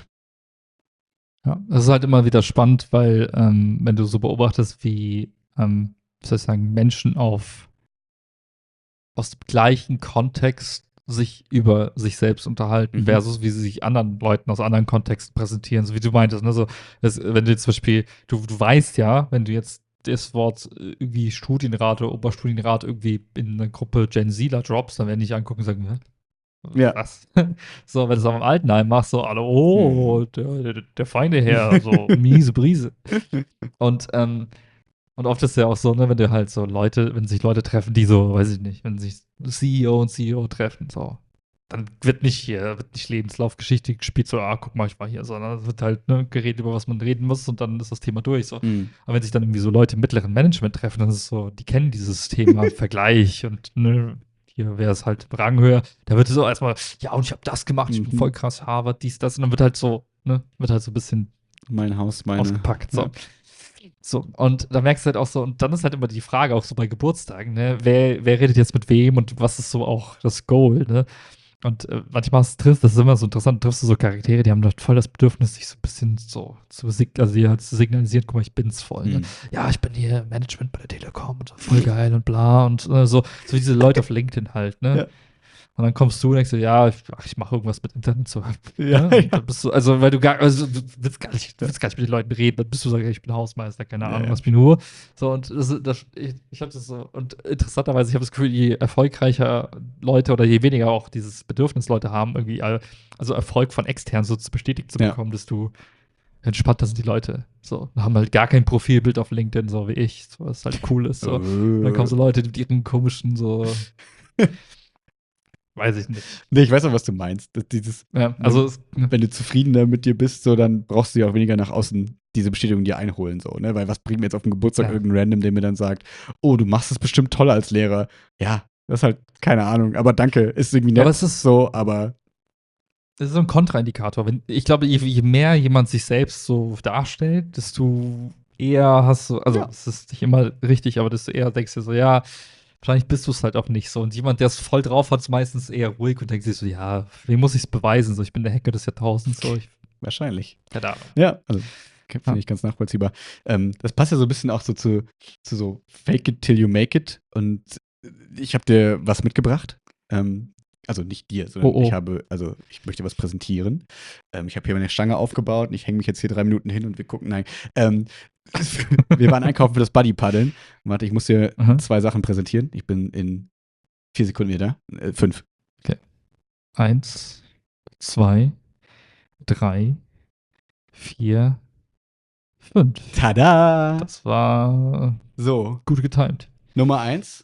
Ja, das ist halt immer wieder spannend, weil, ähm, wenn du so beobachtest, wie, ähm, wie soll ich sagen, Menschen auf, aus dem gleichen Kontext sich über sich selbst unterhalten, Mhm. versus wie sie sich anderen Leuten aus anderen Kontexten präsentieren, so wie du meintest. Ne? So, das, wenn du jetzt zum Beispiel, du, du weißt ja, wenn du jetzt das Wort äh, irgendwie Studienrat oder Oberstudienrat irgendwie in eine Gruppe Gen Zler droppst, dann werden die dich angucken und sagen, hä? Ja. Was? So, wenn du es am Altenheim machst, so, alle, oh, Hm. der, der, der feine Herr, so miese Brise. Und, ähm, und oft ist ja auch so, ne, wenn du halt so Leute, wenn sich Leute treffen, die so, weiß ich nicht, wenn sich C E O und C E O treffen, so, dann wird nicht hier, wird nicht Lebenslaufgeschichte gespielt, so, ah, guck mal, ich war hier, sondern es wird halt, ne, geredet, über was man reden muss und dann ist das Thema durch, so. Hm. Aber wenn sich dann irgendwie so Leute im mittleren Management treffen, dann ist es so, die kennen dieses Thema Vergleich und, ne, hier wäre es halt Ranghöher, da wird es so erstmal, ja, und ich habe das gemacht, ich bin Mhm. voll krass, Harvard, dies, das, und dann wird halt so, ne, wird halt so ein bisschen Mein Haus, meine. ausgepackt, so. Ja. So, und da merkst du halt auch so, und dann ist halt immer die Frage, auch so bei Geburtstagen, ne, wer, wer redet jetzt mit wem und was ist so auch das Goal, ne? Und äh, manchmal hast, triffst, das ist immer so interessant, triffst du so Charaktere, die haben dort voll das Bedürfnis, sich so ein bisschen so zu sig also die halt zu signalisieren, guck mal, ich bin's voll, ne? Hm. Ja, ich bin hier im Management bei der Telekom und voll geil und bla und äh, so, so wie diese Leute auf LinkedIn halt, ne? Ja. Und dann kommst du und denkst so, ja, ich, ach, ich mache irgendwas mit Internet. So. Ja, Ja, und dann bist du, also, weil du gar, also, du willst gar nicht, du willst gar nicht mit den Leuten reden, dann bist du so, ich bin Hausmeister, keine Ja, Ahnung, ja. lass mich in Ruhe. So, und das, das, ich, ich habe das so, und interessanterweise, ich habe das Gefühl, je erfolgreicher Leute oder je weniger auch dieses Bedürfnis Leute haben, irgendwie, all- also Erfolg von extern so zu bestätigt zu Ja. bekommen, desto entspannter sind die Leute. So, haben halt gar kein Profilbild auf LinkedIn, so wie ich, so, was halt cool ist. So. Und dann kommen so Leute mit ihren komischen, so, weiß ich nicht. Nee, ich weiß auch, was du meinst. Das, dieses, Ja, also, es, wenn du zufriedener mit dir bist, so, dann brauchst du ja auch weniger nach außen diese Bestätigung dir einholen, so, ne? Weil was bringt mir jetzt auf dem Geburtstag Ja. irgendein Random, der mir dann sagt, oh, du machst es bestimmt toller als Lehrer. Ja, das ist halt, keine Ahnung, aber danke, ist irgendwie nett Aber es ist- so, aber das ist so ein Kontraindikator. Wenn, ich glaube, je, je mehr jemand sich selbst so darstellt, desto eher hast du, also Ja. es ist nicht immer richtig, aber desto eher denkst du so, ja, wahrscheinlich bist du es halt auch nicht so. Und jemand, der es voll drauf hat, ist meistens eher ruhig und denkt sich so, ja, wem muss ich es beweisen? So, ich bin der Hacker des Jahrtausends, so, ich, wahrscheinlich. keine Ahnung. Ja, also finde Ja. ich ganz nachvollziehbar. Ähm, das passt ja so ein bisschen auch so zu, zu so Fake it till you make it. Und ich habe dir was mitgebracht. Ähm, also nicht dir, sondern Oh, oh. ich habe, also ich möchte was präsentieren. Ähm, ich habe hier meine Stange aufgebaut und ich hänge mich jetzt hier drei Minuten hin und wir gucken, nein. Ähm, wir waren einkaufen für das Buddy-Paddeln. Warte, ich muss dir Aha. zwei Sachen präsentieren. Ich bin in vier Sekunden wieder da. Äh, fünf. Eins, zwei, drei, vier, fünf. Tada! Das war So, gut getimt. Nummer eins.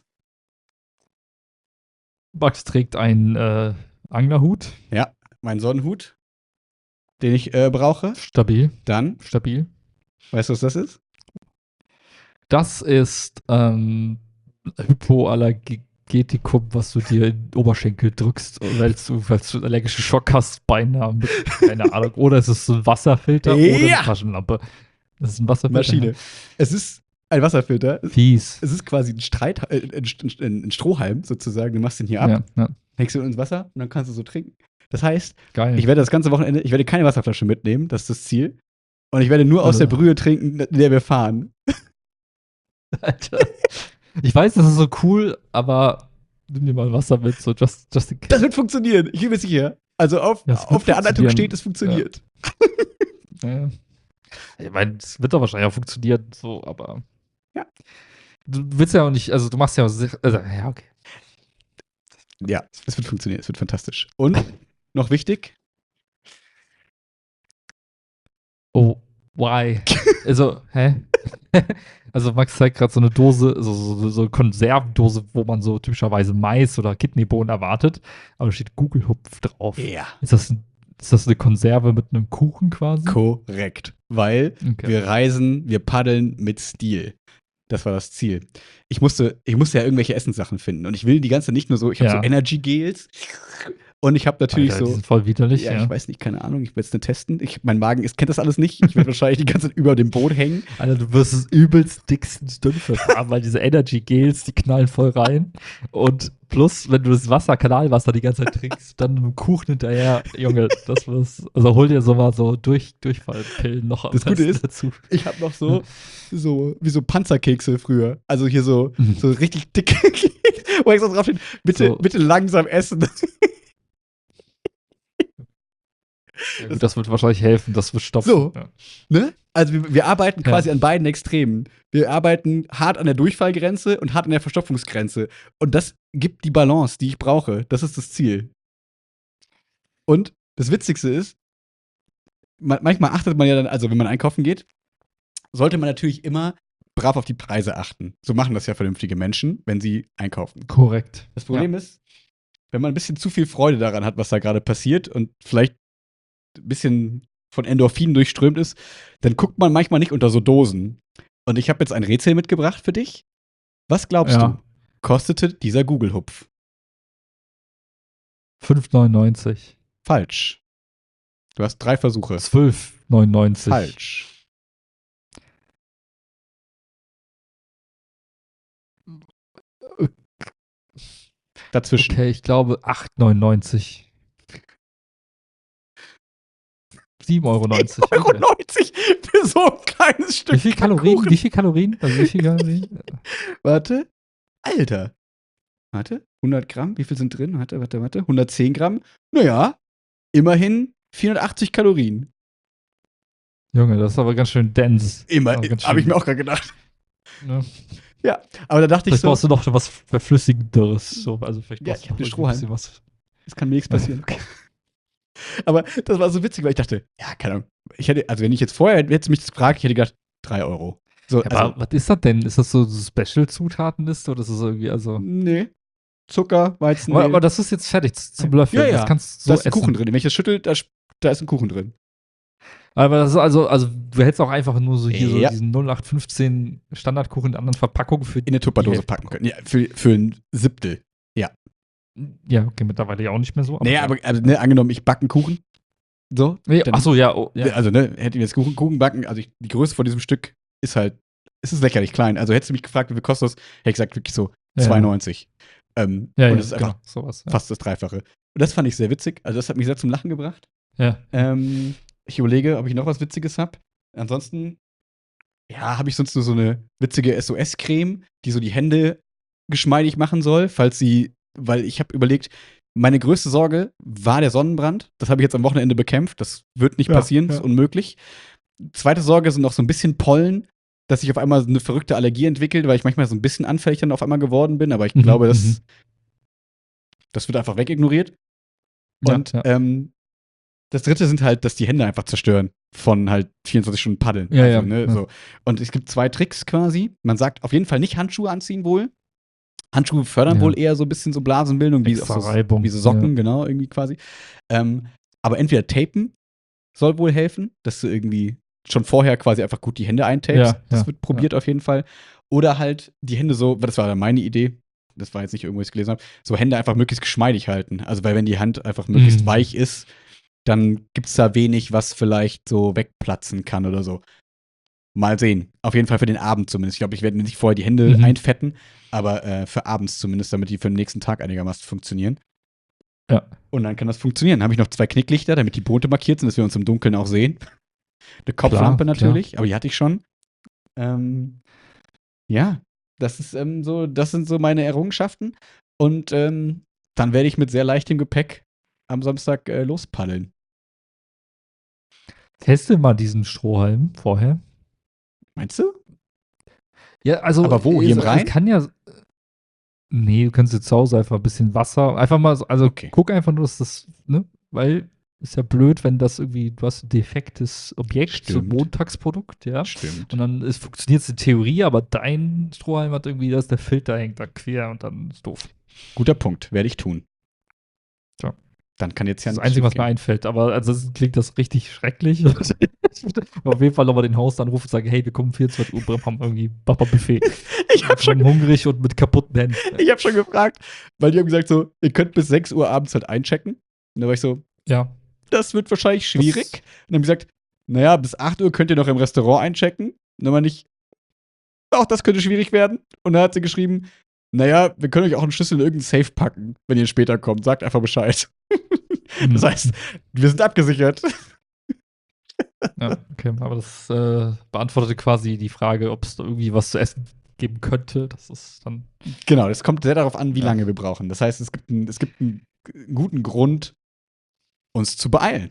Max trägt einen äh, Anglerhut. Mein Sonnenhut, den ich äh, brauche. Stabil, Dann, stabil. weißt du, was das ist? Das ist ähm, Hypoallergetikum, was du dir in den Oberschenkel drückst, weil du, weil du einen allergischen Schock hast, beinahe mit, keine Ahnung. Oder es ist so ein Wasserfilter oder Ja. eine Taschenlampe. Das ist ein Wasserfilter. Maschine. Es ist ein Wasserfilter. Fies. Es ist quasi ein, Streit, äh, ein, ein, ein Strohhalm sozusagen. Du machst den hier ab, Ja, ja, hängst ihn ins Wasser und dann kannst du so trinken. Das heißt, geil. ich werde das ganze Wochenende, ich werde keine Wasserflasche mitnehmen, das ist das Ziel. Und ich werde nur aus der Also. Brühe trinken, in der wir fahren. Alter. Ich weiß, das ist so cool, aber nimm dir mal Wasser mit, so just, just in case. Das wird funktionieren, ich bin mir sicher. Also auf, Ja, es wird auf der Anleitung funktionieren. steht, es funktioniert. Ja. Ich meine, es wird doch wahrscheinlich auch funktionieren, so, aber. Ja. Du willst ja auch nicht, also du machst ja auch sich, also, ja, okay. Ja, es wird funktionieren, es wird fantastisch. Und, noch wichtig, Oh, why? Also, hä? Also Max zeigt gerade so eine Dose, so, so, so eine Konservendose, wo man so typischerweise Mais oder Kidneybohnen erwartet, aber da steht Google-Hupf drauf. ja, Ist das, ein, ist das eine Konserve mit einem Kuchen quasi? korrekt. Weil Okay. wir reisen, wir paddeln mit Stil. Das war das Ziel. Ich musste, ich musste ja irgendwelche Essenssachen finden. Und ich will die ganze nicht nur so, ich habe Ja. so Energy Gels und ich habe natürlich Alter, die so. sind voll widerlich, Ja, ja. ich weiß nicht, keine Ahnung, ich werde es nicht testen. Ich, mein Magen ist, kennt das alles nicht. Ich werde wahrscheinlich die ganze Zeit über dem Boot hängen. Alter, du wirst es übelst dicksten Dünnpfiff haben, weil diese Energy Gels, die knallen voll rein. Und plus, wenn du das Wasser, Kanalwasser die ganze Zeit trinkst, dann mit dem Kuchen hinterher, Junge, das wirst, also hol dir so mal so durch, Durchfallpillen noch am Das Gute besten ist, dazu. Ich habe noch so, so, wie so Panzerkekse früher. Also hier so, Mhm. so richtig dicke Kekse, wo ich so drauf steht, bitte, So. bitte langsam essen. Ja, gut, das wird wahrscheinlich helfen, das wird stopfen. So. Ja. Ne? Also wir, wir arbeiten Ja. quasi an beiden Extremen. Wir arbeiten hart an der Durchfallgrenze und hart an der Verstopfungsgrenze. Und das gibt die Balance, die ich brauche. Das ist das Ziel. Und das Witzigste ist, ma- manchmal achtet man ja dann, also wenn man einkaufen geht, sollte man natürlich immer brav auf die Preise achten. So machen das ja vernünftige Menschen, wenn sie einkaufen. Korrekt. Das Problem ist, wenn man ein bisschen zu viel Freude daran hat, was da gerade passiert und vielleicht ein bisschen von Endorphinen durchströmt ist, dann guckt man manchmal nicht unter so Dosen. Und ich habe jetzt ein Rätsel mitgebracht für dich. Was glaubst Ja. du, kostete dieser Google-Hupf? fünf neunundneunzig. Falsch. Du hast drei Versuche. zwölf neunundneunzig. Falsch. Dazwischen. Okay, ich glaube acht neunundneunzig. sieben Euro neunzig. Euro Okay. neunzig für so ein kleines Stück. Wie viel Kalorien? Kuchen. Wie viel Kalorien? Also wie viel Kalorien? Warte. Alter. Warte. hundert Gramm, wie viel sind drin? Warte, warte, warte. hundertzehn Gramm. Naja, immerhin vierhundertachtzig Kalorien. Junge, das ist aber ganz schön dense. Immer, Also ganz habe ich schön, mir auch gerade gedacht. ne? Ja, aber da dachte ich Vielleicht so, brauchst du noch was Verflüssigenderes. So. Also vielleicht ja, brauchst ich du habe noch den irgendwie ein Strohhalm. bisschen was. Es kann mir nichts passieren. Aber das war so witzig, weil ich dachte, ja, keine Ahnung. Ich hätte, also wenn ich jetzt vorher hätte mich das gefragt, ich hätte gedacht, drei Euro. So, Ja, also, aber was ist das denn? Ist das so so Special-Zutatenliste oder ist das irgendwie, also. nee. Zucker, Aber, aber Weizenmehl. das ist jetzt fertig z- zum Ja, Löffeln. Das ja. kannst du Da so ist ein Kuchen essen. drin. Wenn ich das schüttel, da, sch- da ist ein Kuchen drin. Aber das ist also, also du hättest auch einfach nur so hier so Ja. diesen null acht fünfzehn Standardkuchen in anderen Verpackungen für In eine Tupperdose die packen können. Ja, für, für ein Siebtel. Ja, okay, mittlerweile ja auch nicht mehr so. Naja, aber also, ne, angenommen, ich backe einen Kuchen. So. Nee, dann- achso, ja, oh, ja. Also, ne, hätte ich jetzt Kuchen, Kuchen backen, also ich, die Größe von diesem Stück ist halt, es ist lächerlich klein. Also hättest du mich gefragt, wie viel kostet das, hätte ich gesagt, wirklich so Ja. zwei neunzig. Ähm, Ja, und ja, das ist einfach genau, sowas. Ja. fast das Dreifache. Und das fand ich sehr witzig. Also, das hat mich sehr zum Lachen gebracht. Ja. Ähm, ich überlege, ob ich noch was Witziges habe. Ansonsten, ja, habe ich sonst nur so eine witzige S O S-Creme, die so die Hände geschmeidig machen soll, falls sie, weil ich habe überlegt, meine größte Sorge war der Sonnenbrand. Das habe ich jetzt am Wochenende bekämpft. Das wird nicht Ja, passieren, ja. ist unmöglich. Zweite Sorge sind noch so ein bisschen Pollen, dass ich auf einmal so eine verrückte Allergie entwickelt, weil ich manchmal so ein bisschen anfällig dann auf einmal geworden bin. Aber ich Mhm, glaube, das, mhm. das wird einfach wegignoriert. Ja, Und ja. Ähm, das dritte sind halt, dass die Hände einfach zerstören von halt vierundzwanzig Stunden Paddeln. Ja, also, ja, ne, ja. So. Und es gibt zwei Tricks quasi. Man sagt auf jeden Fall nicht Handschuhe anziehen wohl. Handschuhe fördern Ja. wohl eher so ein bisschen so Blasenbildung, wie, auch Extra so, Reibung, wie so Socken, ja. genau, irgendwie quasi. Ähm, aber entweder tapen soll wohl helfen, dass du irgendwie schon vorher quasi einfach gut die Hände eintapest. Ja, das ja, wird probiert auf jeden Fall. Oder halt die Hände so, das war dann meine Idee, das war jetzt nicht irgendwo, was ich gelesen habe, so Hände einfach möglichst geschmeidig halten. Also, weil wenn die Hand einfach möglichst Mhm. weich ist, dann gibt es da wenig, was vielleicht so wegplatzen kann oder so. Mal sehen. Auf jeden Fall für den Abend zumindest. Ich glaube, ich werde nicht vorher die Hände Mhm. einfetten, aber äh, für abends zumindest, damit die für den nächsten Tag einigermaßen funktionieren. Ja. Und dann kann das funktionieren. Dann habe ich noch zwei Knicklichter, damit die Boote markiert sind, dass wir uns im Dunkeln auch sehen. Eine Kopflampe Klar, natürlich, aber die hatte ich schon. Ähm, ja, das ist ähm, so, das sind so meine Errungenschaften. Und ähm, dann werde ich mit sehr leichtem Gepäck am Samstag äh, lospaddeln. Teste mal diesen Strohhalm vorher. Meinst du? Ja, also. Aber wo? Hier im es, Rhein? Es kann ja. Nee, du kannst jetzt zu Hause einfach ein bisschen Wasser. Einfach mal, so- also Okay. guck einfach nur, dass das, ne? Weil ist ja blöd, wenn das irgendwie, du hast ein defektes Objekt, so ein Stimmt. Montagsprodukt, ja. Stimmt. Und dann funktioniert es in Theorie, aber dein Strohhalm hat irgendwie, dass der Filter hängt da quer und dann ist doof. Guter Punkt, werde ich tun. Tja. Dann kann jetzt ja Das ist das nichts Einzige, was mir schiefgehen. einfällt. Aber also das klingt das richtig schrecklich. Auf jeden Fall nochmal den Haus anrufen und sagen, hey, wir kommen vierundzwanzig Uhr, haben irgendwie Papa-Buffet. Ich habe schon, Schon hungrig und mit kaputten Händen. ich hab schon gefragt, weil die haben gesagt so, ihr könnt bis sechs Uhr abends halt einchecken. Und da war ich so, Ja. das wird wahrscheinlich schwierig. Das- Und dann haben die gesagt, naja, bis acht Uhr könnt ihr noch im Restaurant einchecken. Und dann war ich, auch das könnte schwierig werden. Und dann hat sie geschrieben, naja, wir können euch auch einen Schlüssel in irgendein Safe packen, wenn ihr später kommt. Sagt einfach Bescheid. Das heißt, wir sind abgesichert. Ja, okay, aber das äh, beantwortete quasi die Frage, ob es da irgendwie was zu essen geben könnte. Das ist dann. Genau, es kommt sehr darauf an, wie Ja. lange wir brauchen. Das heißt, es gibt, ein, es gibt einen guten Grund, uns zu beeilen.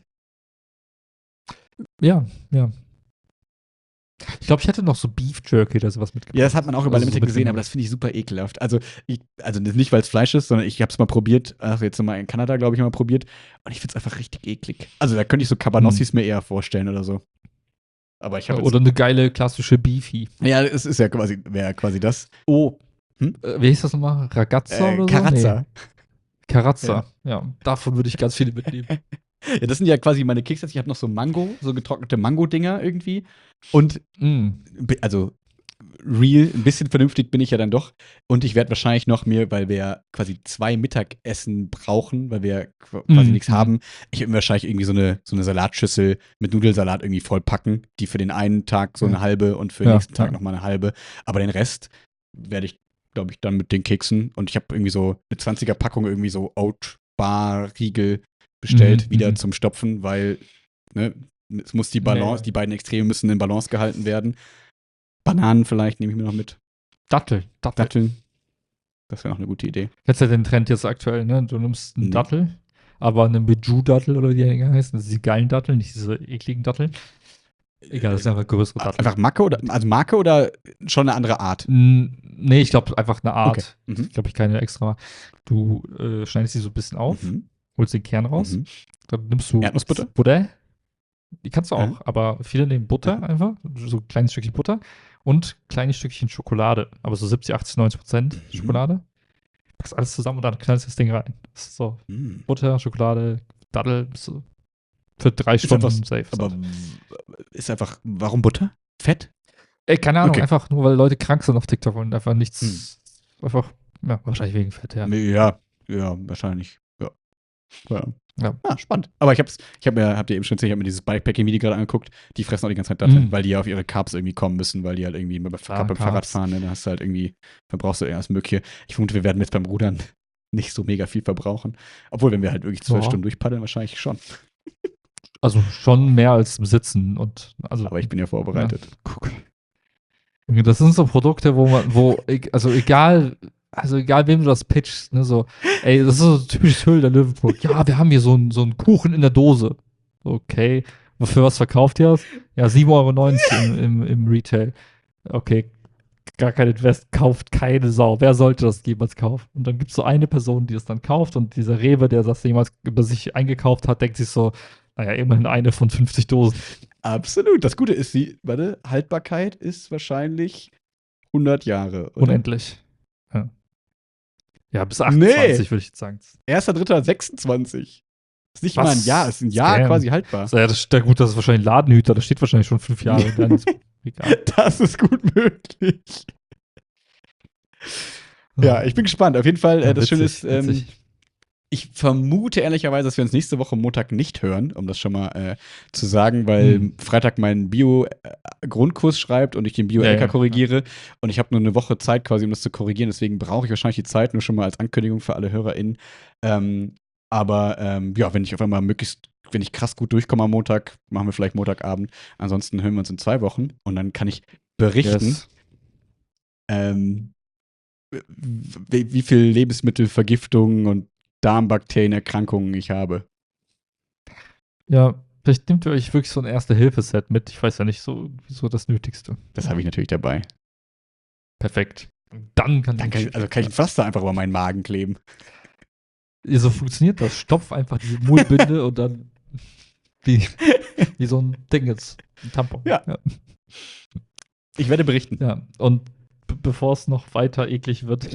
Ja, ja. Ich glaube, ich hätte noch so Beef Jerky oder sowas mitgebracht. Ja, das hat man auch überall Also im so Internet gesehen, mitgenommen. aber das finde ich super ekelhaft. Also, ich, also nicht, weil es Fleisch ist, sondern ich habe es mal probiert, also jetzt mal in Kanada, glaube ich, mal probiert. Und ich finde es einfach richtig eklig. Also, da könnte ich so Cabanossis Hm. mir eher vorstellen oder so. Aber ich habe jetzt. Oder eine geile klassische Beefy. Ja, es ist ja quasi, wäre quasi das. Oh, Äh, wie hieß das nochmal? Ragazza äh, oder so? Karazza. Nee. Karazza. Ja. davon würde ich ganz viele mitnehmen. Ja, das sind ja quasi meine Kekse. Ich habe noch so Mango, so getrocknete Mango-Dinger irgendwie. Und Mm. Bi- also real, ein bisschen vernünftig bin ich ja dann doch. Und ich werde wahrscheinlich noch mir, weil wir ja quasi zwei Mittagessen brauchen, weil wir qu- quasi Mhm. nichts haben, ich werde mir wahrscheinlich irgendwie so eine, so eine Salatschüssel mit Nudelsalat irgendwie vollpacken, die für den einen Tag so eine Ja. halbe und für den Ja, nächsten Tag ja. nochmal eine halbe. Aber den Rest werde ich, glaube ich, dann mit den Keksen. Und ich habe irgendwie so eine zwanziger Packung irgendwie so Oat-Bar-Riegel bestellt, Mhm, wieder mhm. zum Stopfen, weil ne, es muss die Balance, Nee. die beiden Extreme müssen in Balance gehalten werden. Bananen vielleicht nehme ich mir noch mit. Dattel. Dattel. Datteln. Das wäre noch eine gute Idee. Jetzt ja den Trend jetzt aktuell, ne? Du nimmst einen Nee. Dattel, aber einen Biju-Dattel oder wie die Dinger heißen. Das sind die geilen Datteln, nicht diese ekligen Datteln. Egal, das sind einfach größere Datteln. Einfach Macke oder, also Marke oder schon eine andere Art? N- Nee, ich glaube einfach eine Art. Okay. Mhm. Ich glaube, ich keine extra. Du äh, schneidest die so ein bisschen auf, Mhm. holst den Kern raus, Mhm. dann nimmst du Erdnussbutter? Butter. Die kannst du auch, Mhm. aber viele nehmen Butter Mhm. einfach, so ein kleines Stückchen Butter und kleines Stückchen Schokolade, aber so siebzig, achtzig, neunzig Prozent Mhm. Schokolade. Packst alles zusammen und dann knallst du das Ding rein. Das ist so Mhm. Butter, Schokolade, Dattel, bist du für drei Stunden einfach- safe. Aber So. w- ist einfach, warum Butter? Fett? Ey, keine Ahnung, okay. einfach nur, weil Leute krank sind auf TikTok und einfach nichts, einfach, ja, wahrscheinlich wegen Fett, ja. Ja, ja, wahrscheinlich. Ja. Ja. Ja. Ah, spannend. Aber ich hab's, ich hab mir, habt ihr eben schon erzählt, ich habe mir dieses Bikepacking-Video gerade angeguckt. Die fressen auch die ganze Zeit Datteln, Mm. weil die ja auf ihre Carbs irgendwie kommen müssen, weil die halt irgendwie beim, Klar, beim Carbs. Fahrrad fahren, ne? Da hast du halt irgendwie, verbrauchst du irgendwas Mögliche. Ich vermute, wir werden jetzt beim Rudern nicht so mega viel verbrauchen. Obwohl, wenn wir halt wirklich zwölf Ja. Stunden durchpaddeln, wahrscheinlich schon. Also schon mehr als im Sitzen und, also. Aber ich bin ja vorbereitet. Guck. Das sind so Produkte, wo man, wo, e- also egal, also egal wem du das pitchst, ne, so, ey, das ist so typisches Höhle der Löwen-Produkt. Ja, wir haben hier so einen so einen Kuchen in der Dose. Okay. Für was verkauft ihr das? Ja, sieben Euro neunzig im, im, im Retail. Okay. Gar kein Invest, kauft keine Sau. Wer sollte das jemals kaufen? Und dann gibt es so eine Person, die es dann kauft und dieser Rewe, der das jemals über sich eingekauft hat, denkt sich so, naja, immerhin eine von fünfzig Dosen. Absolut. Das Gute ist, die, warte, Haltbarkeit ist wahrscheinlich hundert Jahre. Oder? Unendlich. Ja, ja bis achtundzwanzig Nee. würde ich jetzt sagen. Erster, dritter, sechsundzwanzig. Ist nicht Was? mal ein Jahr, ist ein Jahr Scam. quasi haltbar. So, ja, das ist ja gut, das ist wahrscheinlich ein Ladenhüter, das steht wahrscheinlich schon fünf Jahre. Dann ist egal. Das ist gut möglich. Ja, ich bin gespannt. Auf jeden Fall, äh, Ja, das Schöne witzig, ist, ähm, witzig. ich vermute ehrlicherweise, dass wir uns nächste Woche Montag nicht hören, um das schon mal äh, zu sagen, weil Hm. Freitag mein Bio-Grundkurs schreibt und ich den Bio-L K Ja, ja, korrigiere. Und ich habe nur eine Woche Zeit quasi, um das zu korrigieren. Deswegen brauche ich wahrscheinlich die Zeit, nur schon mal als Ankündigung für alle HörerInnen. Ähm, aber ähm, ja, wenn ich auf einmal möglichst, wenn ich krass gut durchkomme am Montag, machen wir vielleicht Montagabend. Ansonsten hören wir uns in zwei Wochen und dann kann ich berichten, Yes. ähm, wie, wie viel Lebensmittelvergiftungen und Darmbakterienerkrankungen ich habe. Ja, vielleicht nehmt ihr euch wirklich so ein Erste-Hilfe-Set mit. Ich weiß ja nicht, so, so das Nötigste. Das habe ich natürlich dabei. Perfekt. Dann kann, Dann kann ich, also kann ich ein Pflaster einfach über meinen Magen kleben. Ja, so funktioniert das. Stopf einfach die Mullbinde und dann wie, wie so ein Ding jetzt. Ein Tampon. Ja. Ja. Ich werde berichten. Ja, und b- bevor es noch weiter eklig wird.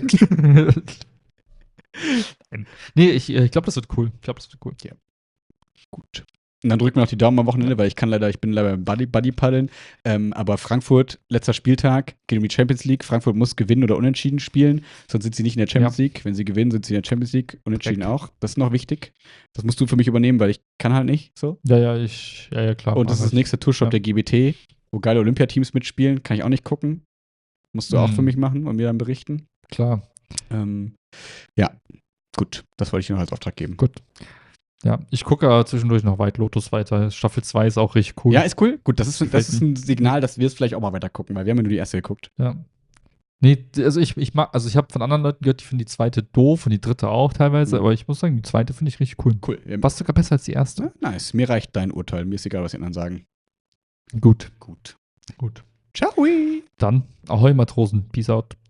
Nein. Nee, ich, äh, ich glaube, das wird cool. Ich glaube, das wird cool. Gut. Und dann drückt mir noch die Daumen am Wochenende, weil ich kann leider, ich bin leider beim Buddy, Buddy paddeln. Ähm, aber Frankfurt, letzter Spieltag, geht um die Champions League. Frankfurt muss gewinnen oder unentschieden spielen, sonst sind sie nicht in der Champions Ja. League. Wenn sie gewinnen, sind sie in der Champions League. Unentschieden Perfekt. auch. Das ist noch wichtig. Das musst du für mich übernehmen, weil ich kann halt nicht so. Ja, ja, ich, ja, ja, klar. Und das mach ist das ich. nächste Tourshot Ja. der G B T, wo geile Olympiateams mitspielen. Kann ich auch nicht gucken. Musst du auch Mhm. für mich machen und mir dann berichten. Klar, Ähm, ja, gut. Das wollte ich dir noch als Auftrag geben. gut. Ja, ich gucke ja zwischendurch noch White Lotus weiter. Staffel zwei ist auch richtig cool. Ja, ist cool. Gut, das ist, Gefällt das ist ein Signal, dass wir es vielleicht auch mal weiter gucken, weil wir haben ja nur die erste geguckt. Ja. Nee, also ich, ich mag, also ich habe von anderen Leuten gehört, die finden die zweite doof und die dritte auch teilweise, Mhm. aber ich muss sagen, die zweite finde ich richtig cool. Cool. Ähm, Passt sogar besser als die erste. Ja, nice. Mir reicht dein Urteil. Mir ist egal, was die anderen sagen. Gut, Gut. gut. Ciao. Dann, Ahoi Matrosen. Peace out.